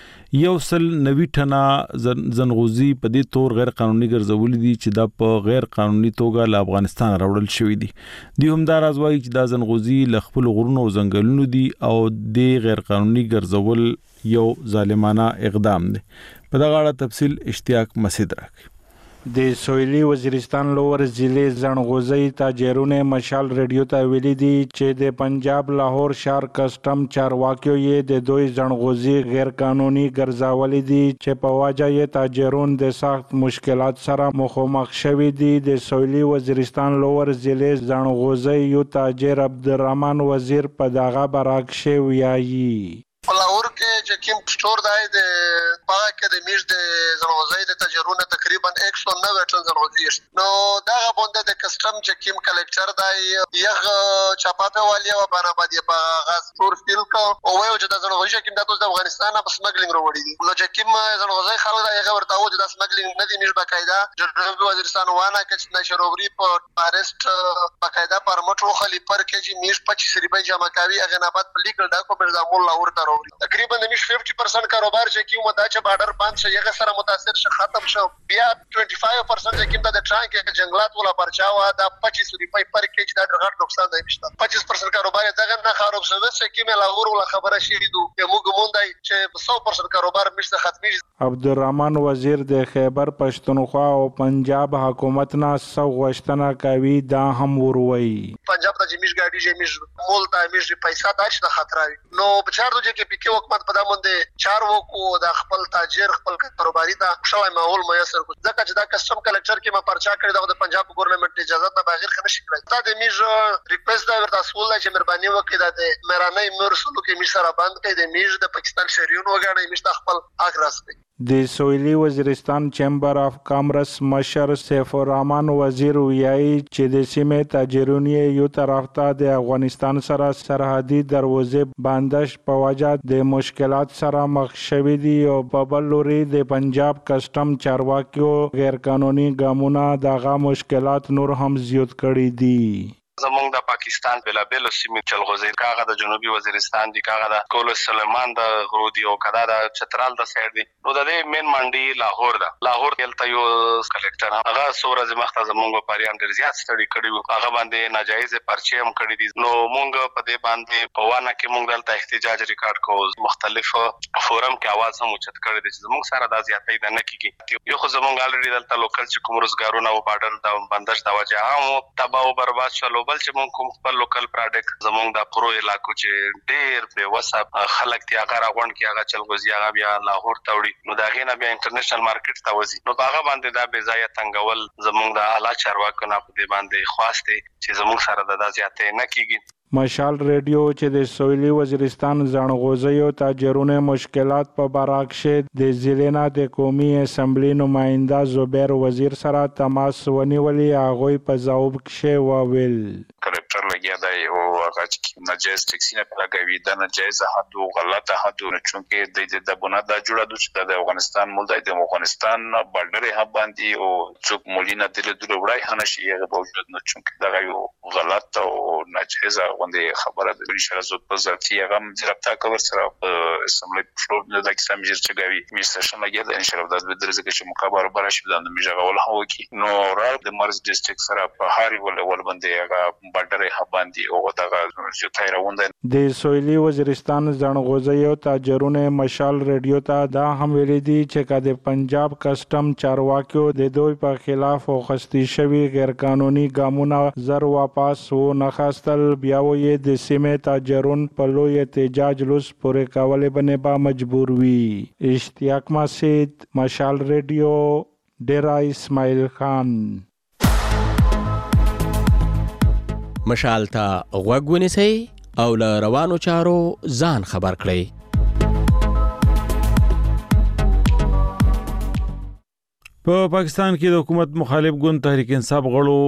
یو سل نوي ټنا زنغوزي په دې تور غیر قانوني ګرځولې دي چې دا په غیر قانوني توګه له افغانستان راوړل شوی دي. دی هم دا راز وایي چې دا زنغوزي له خپل غرونو او ځنګلونو دي او د غیر قانوني ګرځول یو ظالمانه اقدام دی. په دغه اړه تفصیل اشتیاق مسعود راکړي. د سویلي وزیرستان لور ضلع زنغوزي تاجرونه مشال ریډیو ته ویلي دي چې د پنجاب لاهور شهر کسٹم چارواکیو یې د دوی زنغوزي غیر قانوني ګرځولې دي چې په واجه یې تاجرون د سخت مشکلات سره مخامخ شوي دي. د سویلي وزیرستان لور ضلع زنغوزي یو تاجر عبدالرحمن وزیر په دغه برعکس ویایي. لاهور کې چې کوم سٹور دی د پاره کې د میش د زنغوزي د تاجرونه تقریبا یک سو نوي ټن زنغوزي نو دا غونډه د کسٹم چې کوم کلیکټر دی یغ چاپاپه والی او باندې باندې په غاز تور فیل کو او وایو چې د زنغوزي کوم د افغانستان په سمګلینګ وروړي دي. نو چې کوم زنغوزي خلک دا یغ ورته و چې د سمګلینګ نه دي میش بقاعده جنوبي وزیرستان وانه کې نشروبري په فارست بقاعده پرمټ وخلی پر کې چې میش پچیس روپۍ جمع کوي اغه نه بعد لیګل ډاکومنټ د مول لاهور ته تقریبا د میش پنځه پرسنټ کاروبار چې کیو مدا چې بارډر بند شي هغه سره متاثر شي ختم شو. بیا پنځه پنځه پرسنټ چې کیند د ټرانک کې جنگلات ولا پرچاوا د پچیس روپۍ پر کې دا ډېر نقصان دی. پچیس پرسنټ کاروبار دغه نه خراب شوی چې کیمه لاغور ولا خبره شي دو موږ مونږ چې سو پرسنټ کاروبار مشته ختمي. عبدالرحمن وزیر د خیبر پښتونخوا او پنجاب حکومت نه سو غوښتنه کوي دا هم وروي. پنجاب د جمیش ګاډي جمیش مول ته میش پیسې داش د خطر نو بچار دوی کې پکې حکومت په دامنده چار وکو د خپل تاجر خپل کاروباري ته شوی ماحول میسر کو ځکه چې دا کسٹم کلیکټر کې ما پرچا کړی د پنجاب ګورنمنت اجازه نه بغیر خنه شي کړی. دا د میج ریکوست دا ورته اصول چې مهرباني وکړي د مهراني مرسلو کې میج سره بند کړي د میج د پاکستان شریون وګڼي میج خپل حق راسي. د سویلي وزیرستان چیمبر اف کامرس مشر سیف الرحمن وزیر ویایي چې د سیمې تاجرونی یو طرف ته د افغانستان سره سرحدي دروازې بندش په وجه د مشکلات سره مخ شوي دي او په بل لوري د پنجاب کسٹم چارواکیو غیر قانوني ګامونه دغه مشکلات نور هم زیات کړي دي. زمونږ د پاکستان بلا بل سیمې چلغوزي کاغه د جنوبي وزیرستان دی کاغه د کول سلیمان د غرودي او کدا د چترال د سایډ دی نو د دې مین منډي لاهور ده لاهور دلته یو کلیکټر هغه سورز مخته زمونږ پاریان ډیر زیات ستړي کړي هغه باندې ناجایز پرچې هم کړی دي نو مونږ په دې باندې په وانه کې مونږ دلته احتجاج ریکارډ کوو مختلف فورم کې आवाज هم اوچت کړی دي چې زمونږ سره د زیاتې د نه کیږي یو خو زمونږ الریډي دلته لوکل چې کوم روزګارونه او بارډر د بندش د وجه هم تباہ او برباد شول بل چې مونږ کوم خپل لوکل پروډکټ زمونږ د پرو علاقو چې ډیر به وسه خلک تی هغه راغون کې هغه چلغوزي هغه بیا لاهور توړي نو دا غینه بیا انټرنیشنل مارکیټ ته وځي نو هغه باندې دا بے ځای تنګول زمونږ د اعلی چارواکو نه په دې باندې خواسته چې زمونږ سره د زیاتې نه کیږي مشال ریډیو چې د سویلي وزیرستان ځانغوزي او تاجرونو مشکلات په براکشه د ضلع د قومي اسمبلی نماینده زبیر وزیر سره تماس ونیولي هغه په ځواب کې وویل کریکټر لګیا دی او هغه چې ناجایز ټیکسینه لګوي د ناجایز حد او غلطه حد نه چونکې د د بنا د جوړه د د افغانستان مول د افغانستان بلډر هب باندې او څوک مولینه د دې وړای هنشي هغه باوجود نه چونکې دا یو غلط او ناجایز غونډه خبره د ریښه زو په ذاتي هغه ځرپتا کور سره په اسمبلی فلور د دکسه مجر چګوي میستشن لګیا د ان شاء الله د درځي چې مخابره برش د میجه ول هو کی نو را د مرز ډیسټریکټ سره په هاري ول ول باندې هغه بلډر هب باندې او دا چې تایروند د سویلي وزیرستان ځانغوزي او تاجرونو مشال ریډیو ته دا هم ویلي دي چې د پنجاب کسٹم چارواکیو د دوی په خلاف او خستی شوی غیر قانوني ګامونه زر واپس و نخستل بیا وې د سیمې تاجرون په لوی احتجاج لوس پورې کولې باندې با مجبور وي اشتیاق مسجد مشال ریډیو ډیرا اسماعیل خان مشال ته غوږ ونیسئ او له روانو چارو ځان خبر کړئ په پاکستان کې د حکومت مخالف ګوند تحریک انصاف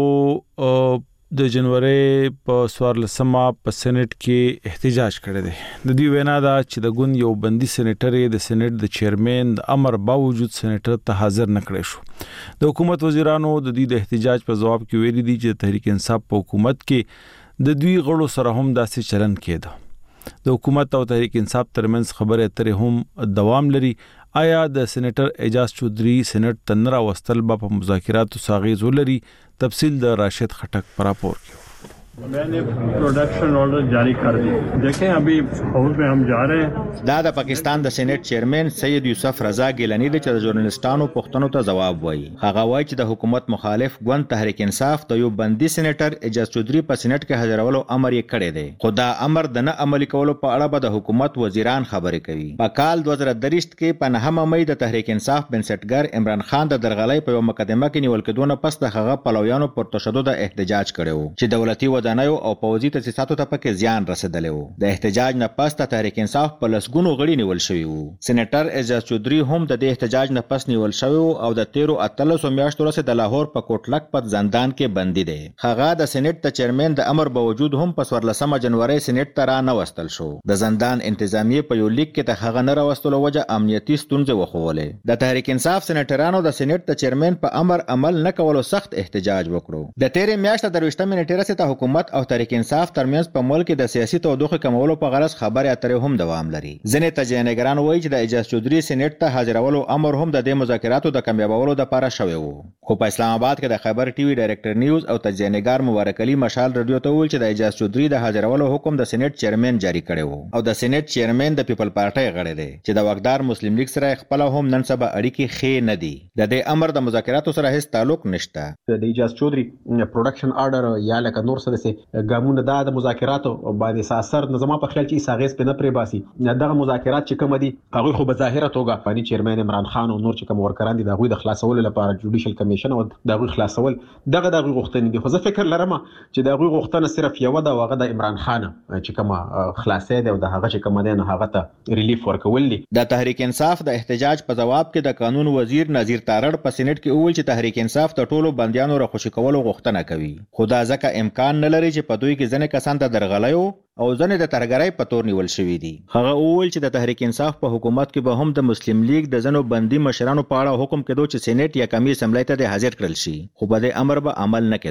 غړو د جنوري په سوارلسمه په سېنات کې احتجاج کړی دی د دې وینا دا چې د ګوند یو بندي سېنیټر د سېنات د چیرمن د امر باوجود سېنیټر ته حاضر نکړی شو د حکومت وزیرانو د دې د احتجاج په جواب کې ویلي دي چې تحریک انصاف په حکومت کې د دوی غړو سره هم داسې چلن کېده د حکومت او تحریک انصاف ترمنځ خبرې اترې هم دوام لري آیا د سېنیټر اعجاز چودري سېنات تنرا وستل په مذاکراتو ساغیز ولري تفصیل د راشد خټک پر راپور کې मैंने प्रोडक्शन ऑर्डर जारी कर दी देखें अभी हाउस में हम जा रहे हैं دا د پاکستان د سېنات چیرمن سید یوسف رضا ګیلانی د چې ژورنالستانو پښتنو ته جواب وایي هغه وایي چې د حکومت مخالف ګوند تحریک انصاف د یو بندي سېنیټر اعجاز چودري په سېنات کې حاضرولو امر یې کړی دی خو دا امر د نه عملي کولو په اړه به د حکومت وزیران خبرې کوي په کال دوه زره درې کې په نهمه مې د تحریک انصاف بنسټګر عمران خان د درغلۍ په یو مقدمه کې نیول کېدونه پس د هغه پلویانو پر تشدد احتجاج کړو چې دولتي ودانیو او پوځي تاسیساتو ته پکې زیان رسیدلی و د احتجاج نه پس د تحریک انصاف په لسګونو غړي نیول شوي وو سېنیټر اعجاز چودري هم د دې احتجاج نه پس نیول شوی او د تیرو اتلسو میاشتو راهیسې د لاهور په کوټلک په زندان کې بندي دی هغه د سېنات د چیرمن د امر باوجود هم په څوارلسمه جنوري سېنات ته را نه وستل شو د زندان انتظامیه په یو لیک کې د هغه نه راوستلو وجه امنیتي ستونزې وښولې د تحریک انصاف سېنیټرانو د سېنات د چیرمن په امر عمل نه کولو سخت احتجاج وکړو د تیرې میاشتې د درویشتمې نیټې راهیسې ته حکومت او تحریک انصاف ترمنځ په ملک کې د سیاسي تودوخه کمولو په غرض خبرې اترې هم دوام لري ځینې تجزیه‌نګاران وایي چې د اعجاز چودري سېنات ته حاضرولو امر هم د دې مذاکراتو د کامیابولو لپاره شوی وو خو په اسلام آباد کې د خبر ټي وي ډایرکټر نیوز او تجزیه‌نګار مبارک علي مشال رادیو ته ویل چې د اعجاز چودري د حاضرولو حکم د سېنات چیرمن جاری کړی وو او د سېنات چیرمن د پیپل پارټي غړی دی چې د واکدار مسلم لیگ سره خپل هم نن سبا اړیکې ښې نه دي د دې امر د مذاکراتو سره هیڅ تعلق نشته د اعجاز چودري پروډکشن آرډر یا لکه نور څه د ګامونه د مذاکراتو باندې ساسر نظام په خیال چې ساغیز په نه پرې باسي دغه مذاکرات چې کوم دي هغه خو په ظاهره توګه پانی چیرمن عمران خان او نور چې کوم ورکران دي دغه د خلاصول لپاره جوډیشل کمیشن او دغه خلاصول دغه دغه غوښتنې دي خو زه فکر لرم چې دغه غوښتنه صرف یو د واغه د عمران خان چې کوم خلاصې دی او د هغه چې کوم دی نه هغه ته ریلیف ورکول دي د تحریک انصاف د احتجاج په جواب کې د قانون وزیر نذیر تارړ په سېنات کې وویل چې تحریک انصاف د ټولو بنديانو راخوشي کولو غوښتنه کوي خو دا ځکه امکان نه لري چې په دوی کې ځنې کسان د درغلیو او ځنې د ترګرۍ په تور نیول شوي دي هغه وویل چې د تحریک انصاف په حکومت کې به هم د مسلم لیگ د ځنو بندي مشرانو په اړه حکم کېدو چې سېنات یا کمی اسمبلی ته د حاضر کړل شي خو په دې امر به عمل نه کېدو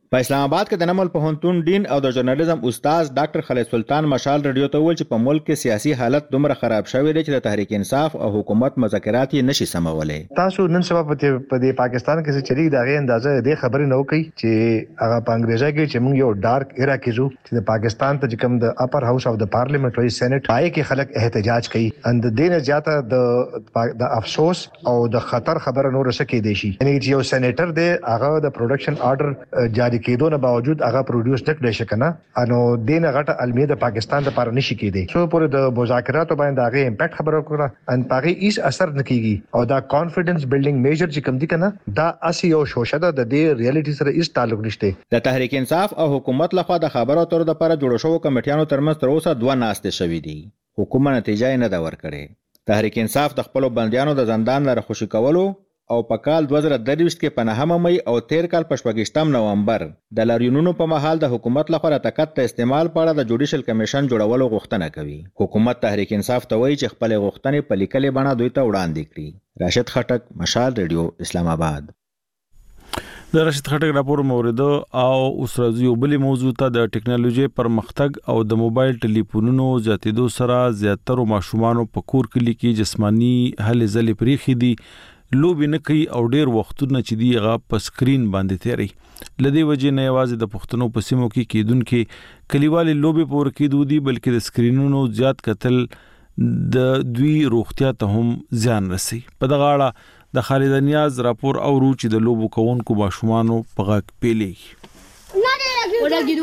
په اسلام آباد کې د نمل پوهنتون ډین او د ژورنالیزم استاد ډاکټر خالد سلطان مشال رادیو ته ویل چې په ملک کې سیاسي حالت دومره خراب شوی دی چې د تحریک انصاف او حکومت مذاکرات یې نشي سمولای. تاسو نن سبا په دې پاکستان کې چې چلی دا غي اندازه دې خبرې نه وکي چې هغه په انګریزي کې چې موږ یو ډارک ایرا کې جو چې د پاکستان ته کوم د اپر هاوس اف د پارلیمنت وای سېنات پای کې خلک احتجاج کوي اند دین زیاته د د افسوس او د خطر خبره نور سکه دي شي یعنی چې یو سېنیټر دی هغه د پروډکشن آرډر جاری کېدو نه باوجود هغه پروډوس نکړي شکنه انو دین غټه المیه د پاکستان لپاره نشي کېدی سو پر د مذاکراتو باندې هغه امپیکټ خبره وکړه ان پاغي هیڅ اثر نکېږي او دا کانفیډنس بلډینګ میجر چې کوم دي کنه دا اسی یو شوشه ده د دې ریالټي سره هیڅ تعلق نشته. د تحریک انصاف او حکومت لخوا د خبرو اترو لپاره جوړ شوو کمیټیانو ترمنځ تر اوسه دوه ناستې شوې دي. حکومت نتیجه نه دا ورکړي. تحریک انصاف د خپل بندیانو د زندان لپاره خوشی کولو او په کال دوه زره درویشت کې په نهمه مې او تیر کال په شپږم نومبر د لاریونونو په مهال د حکومت لپاره تکت ته استعمال پاړه د جوډیشل کمیشن جوړولو غوښتنه کوي. حکومت تحریک انصاف ته وایي چې خپل غوښتنې په لیکلې بڼه دوی ته وړاندې کړي. راشد خټک، مشال ریډیو، اسلام آباد. د راشد خټک راپور مورید او اوس راځي یو بلې موضوع ته د ټکنالوژي پرمختګ او د موبایل ټلیفونونو زیاتېدو سره زیاتره ماشومان په کور کې کې جسمانی هلې ځلې پریخي دي لوبي نه کوي او ډیر وختونه چې دی هغه په سکرین باندې تیری لدی وجه نه یوازې د پښتنو په سیمو کې کېدونکو کلیوالي لوبي پور کېدو دي بلکې د سکرینونو زیات قتل د دوی روغتیا ته هم ځان رسي. په دغه اړه د خالد نیاز راپور او رو چې د لوبو کوونکو ماشومانو په غږ پیلې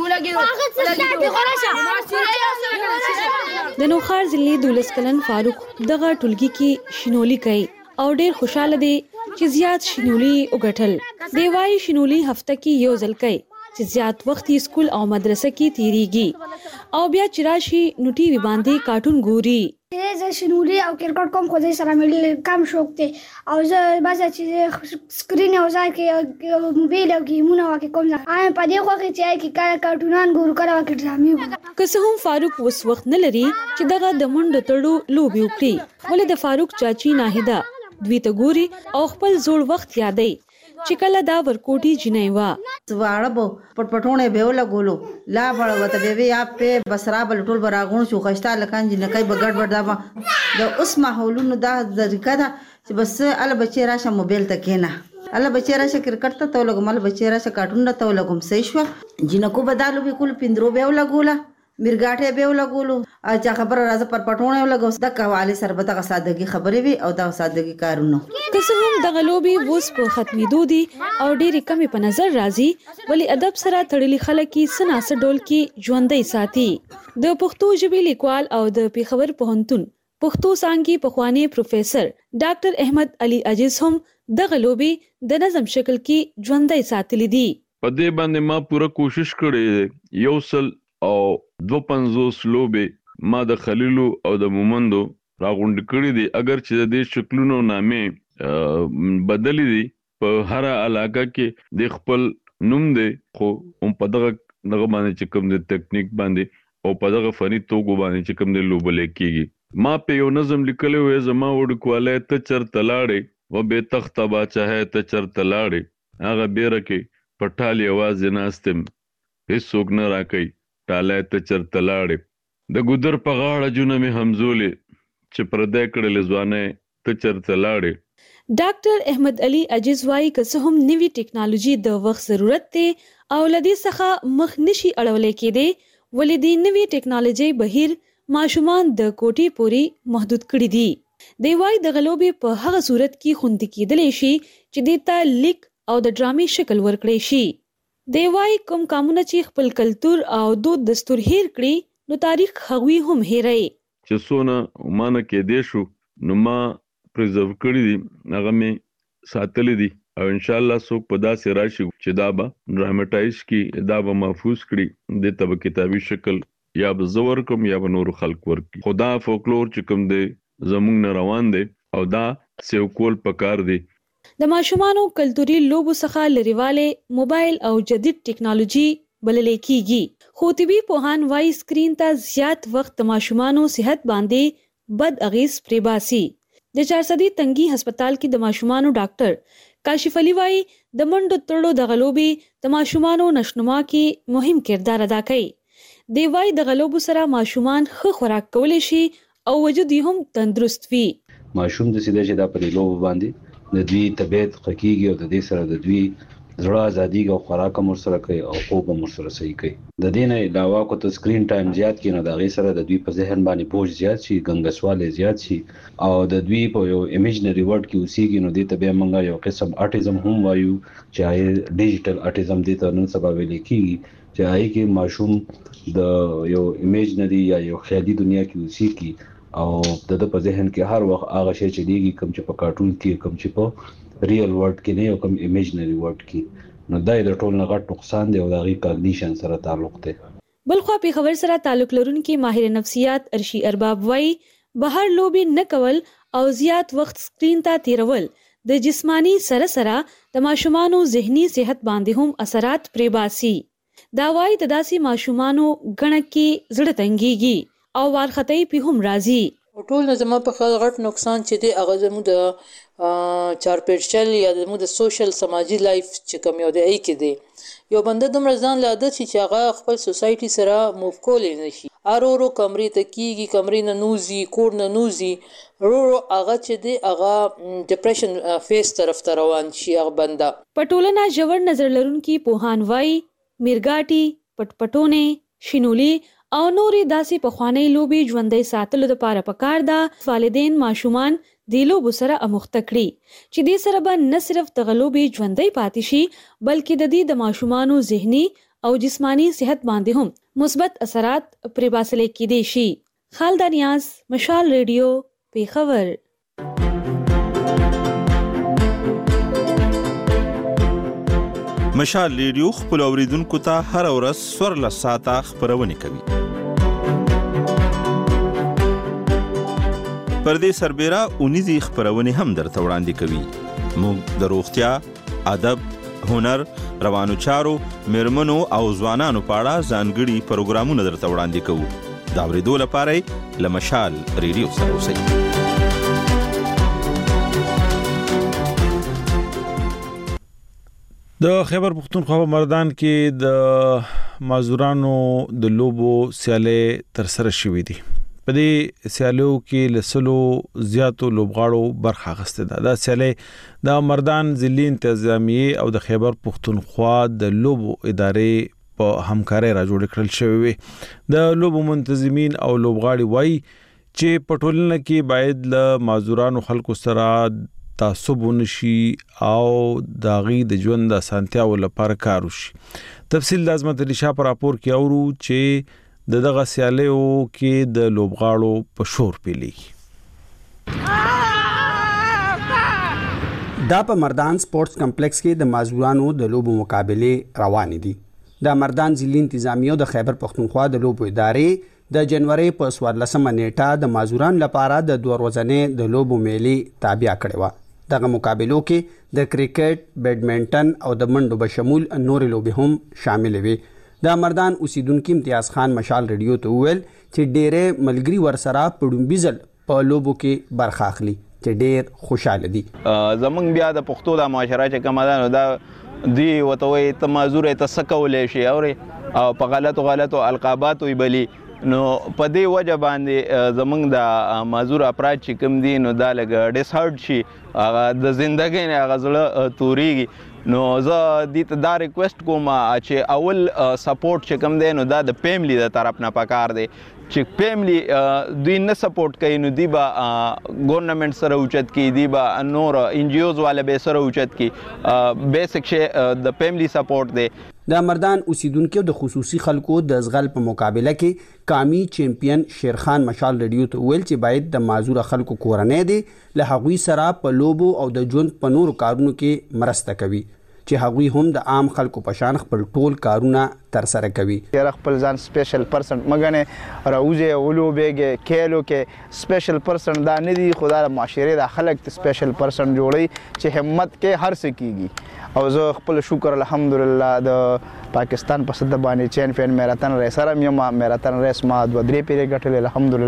د نوخار ضلع دولس کلن فاروق دغه ټولګي کې شینولي کوي او ډیر خوشاله دی چې زیات شینولي وګټل دی. وايي شینولي هفته کې یو ځل کوي چې زیات وخت یې سکول او مدرسه کې تیریږي او بیا چې راشي نو ټي وي باندې کارټون ګوري. زه شینولي او کرکټ کوم خو دې سره مې کم شوق دی او زه بعضې چې سکرین او ځای کې موبایل او ګیمونه واکې کوم ځای آیم په دې خوښ چې کې کله کارټونان ګورو کله واکې ډرامې. که څه هم فاروق اوس وخت نه لري چې دغه د منډو تړو لوبې وکړي ولې د فاروق چاچی ناهیده دوی ته ګوري او خپل زوړ وخت یادوي چې کله دا ورکوټي جنای وا واړه بو پټ پټونه به ولګولو لا بڑ وته به بیا په بسرا بل ټول براغون شو خشتا لکان جن کای بغړ بړ دا د اوس ماحولونو دا ذریقه دا چې بس ال بچی راشه موبایل ته کینا ال بچی راشه کرکټ ته تو لګم ال بچی راشه کارټون ته لګم صحیح شو جنکو بدالو به کول پندرو به ولګولا مرګاټه به ولګولو اچھا خبر راځه پر پټونه ولګو د کواله سربته غسادګي خبرې وي او د غسادګي کارونه که څه هم د غلوبي ووس په ختمېدو دي او ډېری کمی په نظر راځي ولی ادب سره تړلي خلک کې سناسه ډول کې ژوندۍ ساتي. د پښتو ژبې لیکوال او د پیښور پوهنتون پښتو څانګې پخوانی پروفیسور ډاکټر احمد علي عجیز هم د غلوبي د نظم شکل کې ژوندۍ ساتلي دي. په دې باندې ما پوره کوشش کړې یو سل او دو پنځوس لوبې ما د خلیلو او د مومندو راغونډ کړي دي اگر چې د دې شکلونو نامې بدلی دي په هر علاقه کې د خپل نوم دی خو هم په دغه دغه باندې چې کوم د ټیکنیک باندې او په دغه فني توګو باندې چې کوم د لوبل کېږي ما په یو نظم لیکلی وې زما وډ کواله ته چرته لاړې و به تخت باچا ہے ته چرته لاړې هغه بیره کې پټالي आवाज ناستم هیڅ څوک نه راکې ټاله ته چرته لاړې د ګودر په غاړه جونه مې همزولې چې پردې کړلې ځوانې ته چرته لاړې. ډاکټر احمد علي عجیز وايي که څه هم نوي ټکنالوژي د وخت ضرورت دی او لدی څخه مخ نشي اړولې کېدی ولې دی نوي ټکنالوژي بهیر ماشومان د کوټي پوري محدود کړي دي. دی وايي د غلوبي په هغه صورت کې خوندې کېدلې شي چې دیتا لیک او د ډرامې شکل ورکړي شي. دی وايي کوم کامونه چې خپل کلتور او دود دستور هیر کړي نو تاریخ هغوی هم هیري چې سونه مانه کې دې شو نو ما پرزرو کړی دي هغه مې ساتلې دي او ان شاء الله څوک په داسې راشي چې دا به ډرامټایز کی دا به محفوظ کړي د تب کتابي شکل یا به زور کوم یا به نور خلق ورکی خدا فولکلور چې کوم دی زمونږ روان دی او دا سیو کول پکار دی. د ماشومانو کلتوري لوبو څخه لريواله موبایل او جدید ټکنالوژي بللې کیږي خو طبي پوهان وايي سکرین ته زیات وخت د ماشومانو صحت باندې بد اغیز پرې باسي. د چارسدي تنګي هسپتال کې د ماشومانو ډاکټر کاشف علي وایي د منډو تړلو دغه لوبې د ماشومانو نشنما کې مهم کردار ادا کوي. دی وایي دغه لوبو سره ماشومان ښه خوراک کولی شي او وجود یې هم تندرست وي. ماشوم د سیده چې دا په لوبو باندې د دوی طبیعت ښه کېږي او د دې سره د دوی زړه ازادي او خوراک هم ورسره کوي او خوب هم ورسره صحیح کوي. د دې نه علاوه کو ته سکرین ټایم زیات کړي نو د هغې سره د دوی په ذهن باندې بوج زیات شي، ګنګسوالی زیات شي او د دوی په یو امیجنري ورډ کې اوسېږي. نو دې ته بیا موږ یو قسم اټیزم هم وایو چې هغې ډیجیټل اټیزم دې ته نن سبا ویل کېږي چې هغې کې ماشوم د یو امیجنري یا یو خیالي دنیا کې اوسېږي او د ده په ذهن کې هر وخت هغه شی چلیږي کوم چې په کارټون کې، کوم چې په ریل ورډ کې نه یو کوم امیجنري ورډ کې. نو دا د ټول نه غټ نقصان دی او د هغې کاګنیشن سره تعلق دی. بلخوا پېښور سره تعلق لرونکي ماهر نفسیات ارشي ارباب وایي بهر لوبې نه کول او زیات وخت سکرین ته تیرول د جسمانی سره سره د ماشومانو ذهني صحت باندې هم اثرات پرې باسي. دا وایي د داسې ماشومانو ګڼه کې زړه تنګېږي او وارخطۍ پې هم راځي. ټول نه زما په خیال غټ نقصان چې دی هغه زموږ د چارپیټچل یا زموږ د سوشل سماجي لایف چې کوم یو دی ای کې دی یو بنده دومره ځان له عادت شي چې هغه خپل سوسایټي سره موف کولی نه شي. ارو ورو کمرې ته کېږي، کمرې نه نوځي، کور نه نوځي، ورو ورو هغه چې دی هغه ډپریشن فیس طرف ته روان شي هغه بنده. په ټولنه ژور نظر لرونکي پوهان وایي میرګاټي، پټپټونې، شینولي او نورې داسې پخوانۍ لوبې ژوندۍ ساتلو دپاره پکار ده والدین ماشومان دې لوبو سره اموخته کړي چې دې سره به نه صرف دغه لوبې ژوندۍ پاتې شي بلکې د دې د ماشومانو ذهني او جسمانی صحت باندې هم مثبت اثرات پرې باسلی کېدی شي. خالده نیاز، مشال ریډیو، پېښور. مشال ریډیو خپل اوریدونکو ته هر ورځ څوارلس ساعته خپرونې کوي. پر دې سربېره اونیزې خپرونې هم درته وړاندې کوي. موږ د روغتیا، ادب، هنر، روانو چارو، میرمنو او ځوانانو په اړه ځانګړي پروګرامونه درته وړاندې کوو. د اورېدو لپاره یې له مشال ریډیو سره اوسئ. د خیبر پختونخوا په مردان کې د مازورانو د لوبو سیالۍ تر سره شوې دي. په دې سیالیو کې لسلو زیاتو لوبغاړو برخه اخیستې ده. دا سیالۍ د مردان ضلعي انتظامیې او د خیبر پختونخوا د لوبو ادارې په همکارۍ راجوړ کړل شوې وي. د لوبو منتظمین او لوبغاړي وایي چې په ټولنه کې باید له مازورانو خلکو سره تعصب ونشي او د هغوی د ژوند د اسانتیاو لپاره کار وشي. تفصیل د عظمت علي شاه په راپور کې اورو چې د دغه سیالیو کې د لوبغاړو په شور پیلیږي. دا په مردان سپورتس کمپلیکس کې د مازورانو د لوبو مقابلې روانې دي. د مردان ضلعي انتظامیې او د خیبر پختونخوا د لوبو ادارې د جنوري په څوارلسمه نیټه د مازورانو لپاره د دوه ورځنۍ د لوبو میلې تابع کړې وه. دغه مقابلو کې د کرکټ، بیډمنټن او د منډو به شمول نورې لوبې هم شامل وي. د مردان اوسیدونکو امتیاز خان مشال ریډیو ته وویل چې ډېرې ملګري ورسره په ډومبي ځل په لوبو کې برخه اخلي چې ډېر خوشاله دي. زمونږ بیا د پښتو د معاشره چې کومه ده نو دا دوی ورته وایي ته معذور یې، ته څه کولی شي اورې، او په غلطو غلطو القاباتو یې بلي. نو په دې وجه باندې زمونږ د معذور افراد چې کوم دي نو دا لږ ډس هارډ شي، هغه د زندګۍ نه هغه زړه تورېږي. نو زه دې ته دا ریکویسټ کوم چې اول سپورټ چې کوم دی نو دا د فیملی د طرف نه پکار دی چې فیملی دوی نه سپورټ کوي نو دی به ګورنمنټ سره اوچت کی، دی به نور ان جی اوز والا به سره اوچت کی. بیسک شی د فیملی سپورټ دی. د مردان اوسیدونکو د خصوصي خلکو د ازغل په مقابله کې قامي چیمپئن شیرخان مشال ریډیو ته ویل چې باید د معذور خلکو کورنۍ دي له هغوی سره په لوبو او د ژوند په نورو کارونو کې مرسته کوي چې هغوی هم د عام خلکو په شان خپل ټول کارونه تر سره کوي. یاره خپل ځان سپیشل پرسن مګنه راوځي ولوبېږي کېلو کې سپیشل پرسن دا نه دي، خو دا معاشرې د خلک ته سپیشل پرسن جوړي چې همت کې هر څه کیږي. او زه خپل شکر الحمدلله د پاکستان په صد باندې چیمپئن میراتن ریسر یم، میراتن ریس ما دوه درې پیری ګټلې الحمدلله.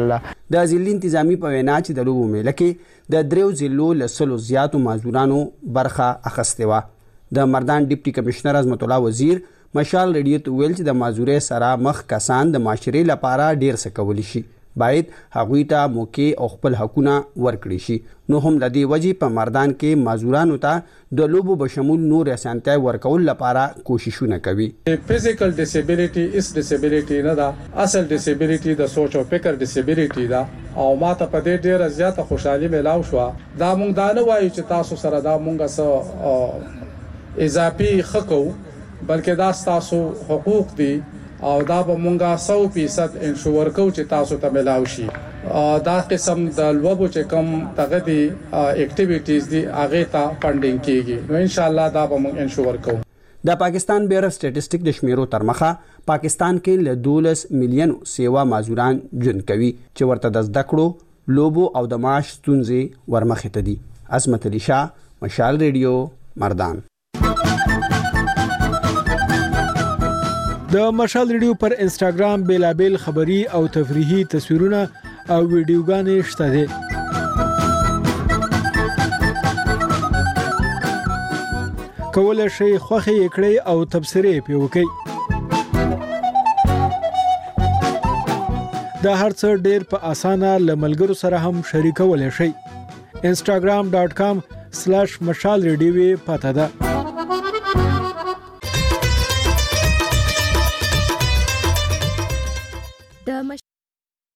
د ضلعي انتظامی په وینا چې د لوبو میله کې د دریو ضلعو له سلو زیاتو معذورانو برخه اخیستې وه. د مردان ډیپټي کمشنر عظمت الله وزیر مشال ریډیو ته ویل چې د معذورۍ سره مخ کسان د معاشرې لپاره ډیر څه کولی شي، باید هغوی ته موقع او خپل حقونه ورکړي شي. نو هم د دې وجې په مردان کې معذورانو ته د لوبو بشمول نور اسانتیاوې ورکول لپاره کوششونه کوي. فزیکل ډیسیبিলিټي اس ډیسیبিলিټي نه ده، اصل ډیسیبিলিټي د سوچ او فکر ډیسیبিলিټي ده. او ماته په دې ډیره زیاته خوشحالي ملاو شو. دا مونږ دا نه وایو چې تاسو سره دا مونږه سره اضافي حقوق، بلکې دا تاسو حقوق دي او دا به مونږه سو فیصد انشور کوو چې تاسو ته ملاو شي. دا قسم د لوبو چې کوم دغه دي اکټیویټیز دي هغه ته فندینګ کیږي، نو ان شاء الله دا به مونږ انشور کوو. د پاکستان بیور سټیټسټیک د شمیرو تر مخه پاکستان کې له دولس میلیون سیوا معذوران ژوند کوي چې ورته د زده کړو، لوبو او د معاش ستونزې ورمخې ته دي. عصمت علي شاه، مشال ریډیو، مردان. د مشال ریډیو پر انسټاګرام بیلابیل خبري او تفریحي تصویرونه او ویډیوګانې شته دي. کولای شئ خوښه یې کړئ او تبصرې پې وکړئ. دا هر څه ډېر په اسانه له ملګرو سره هم شریکولی شئ. انسټاګرام ډاټ کام سلاش مشال ریډیو پته ده.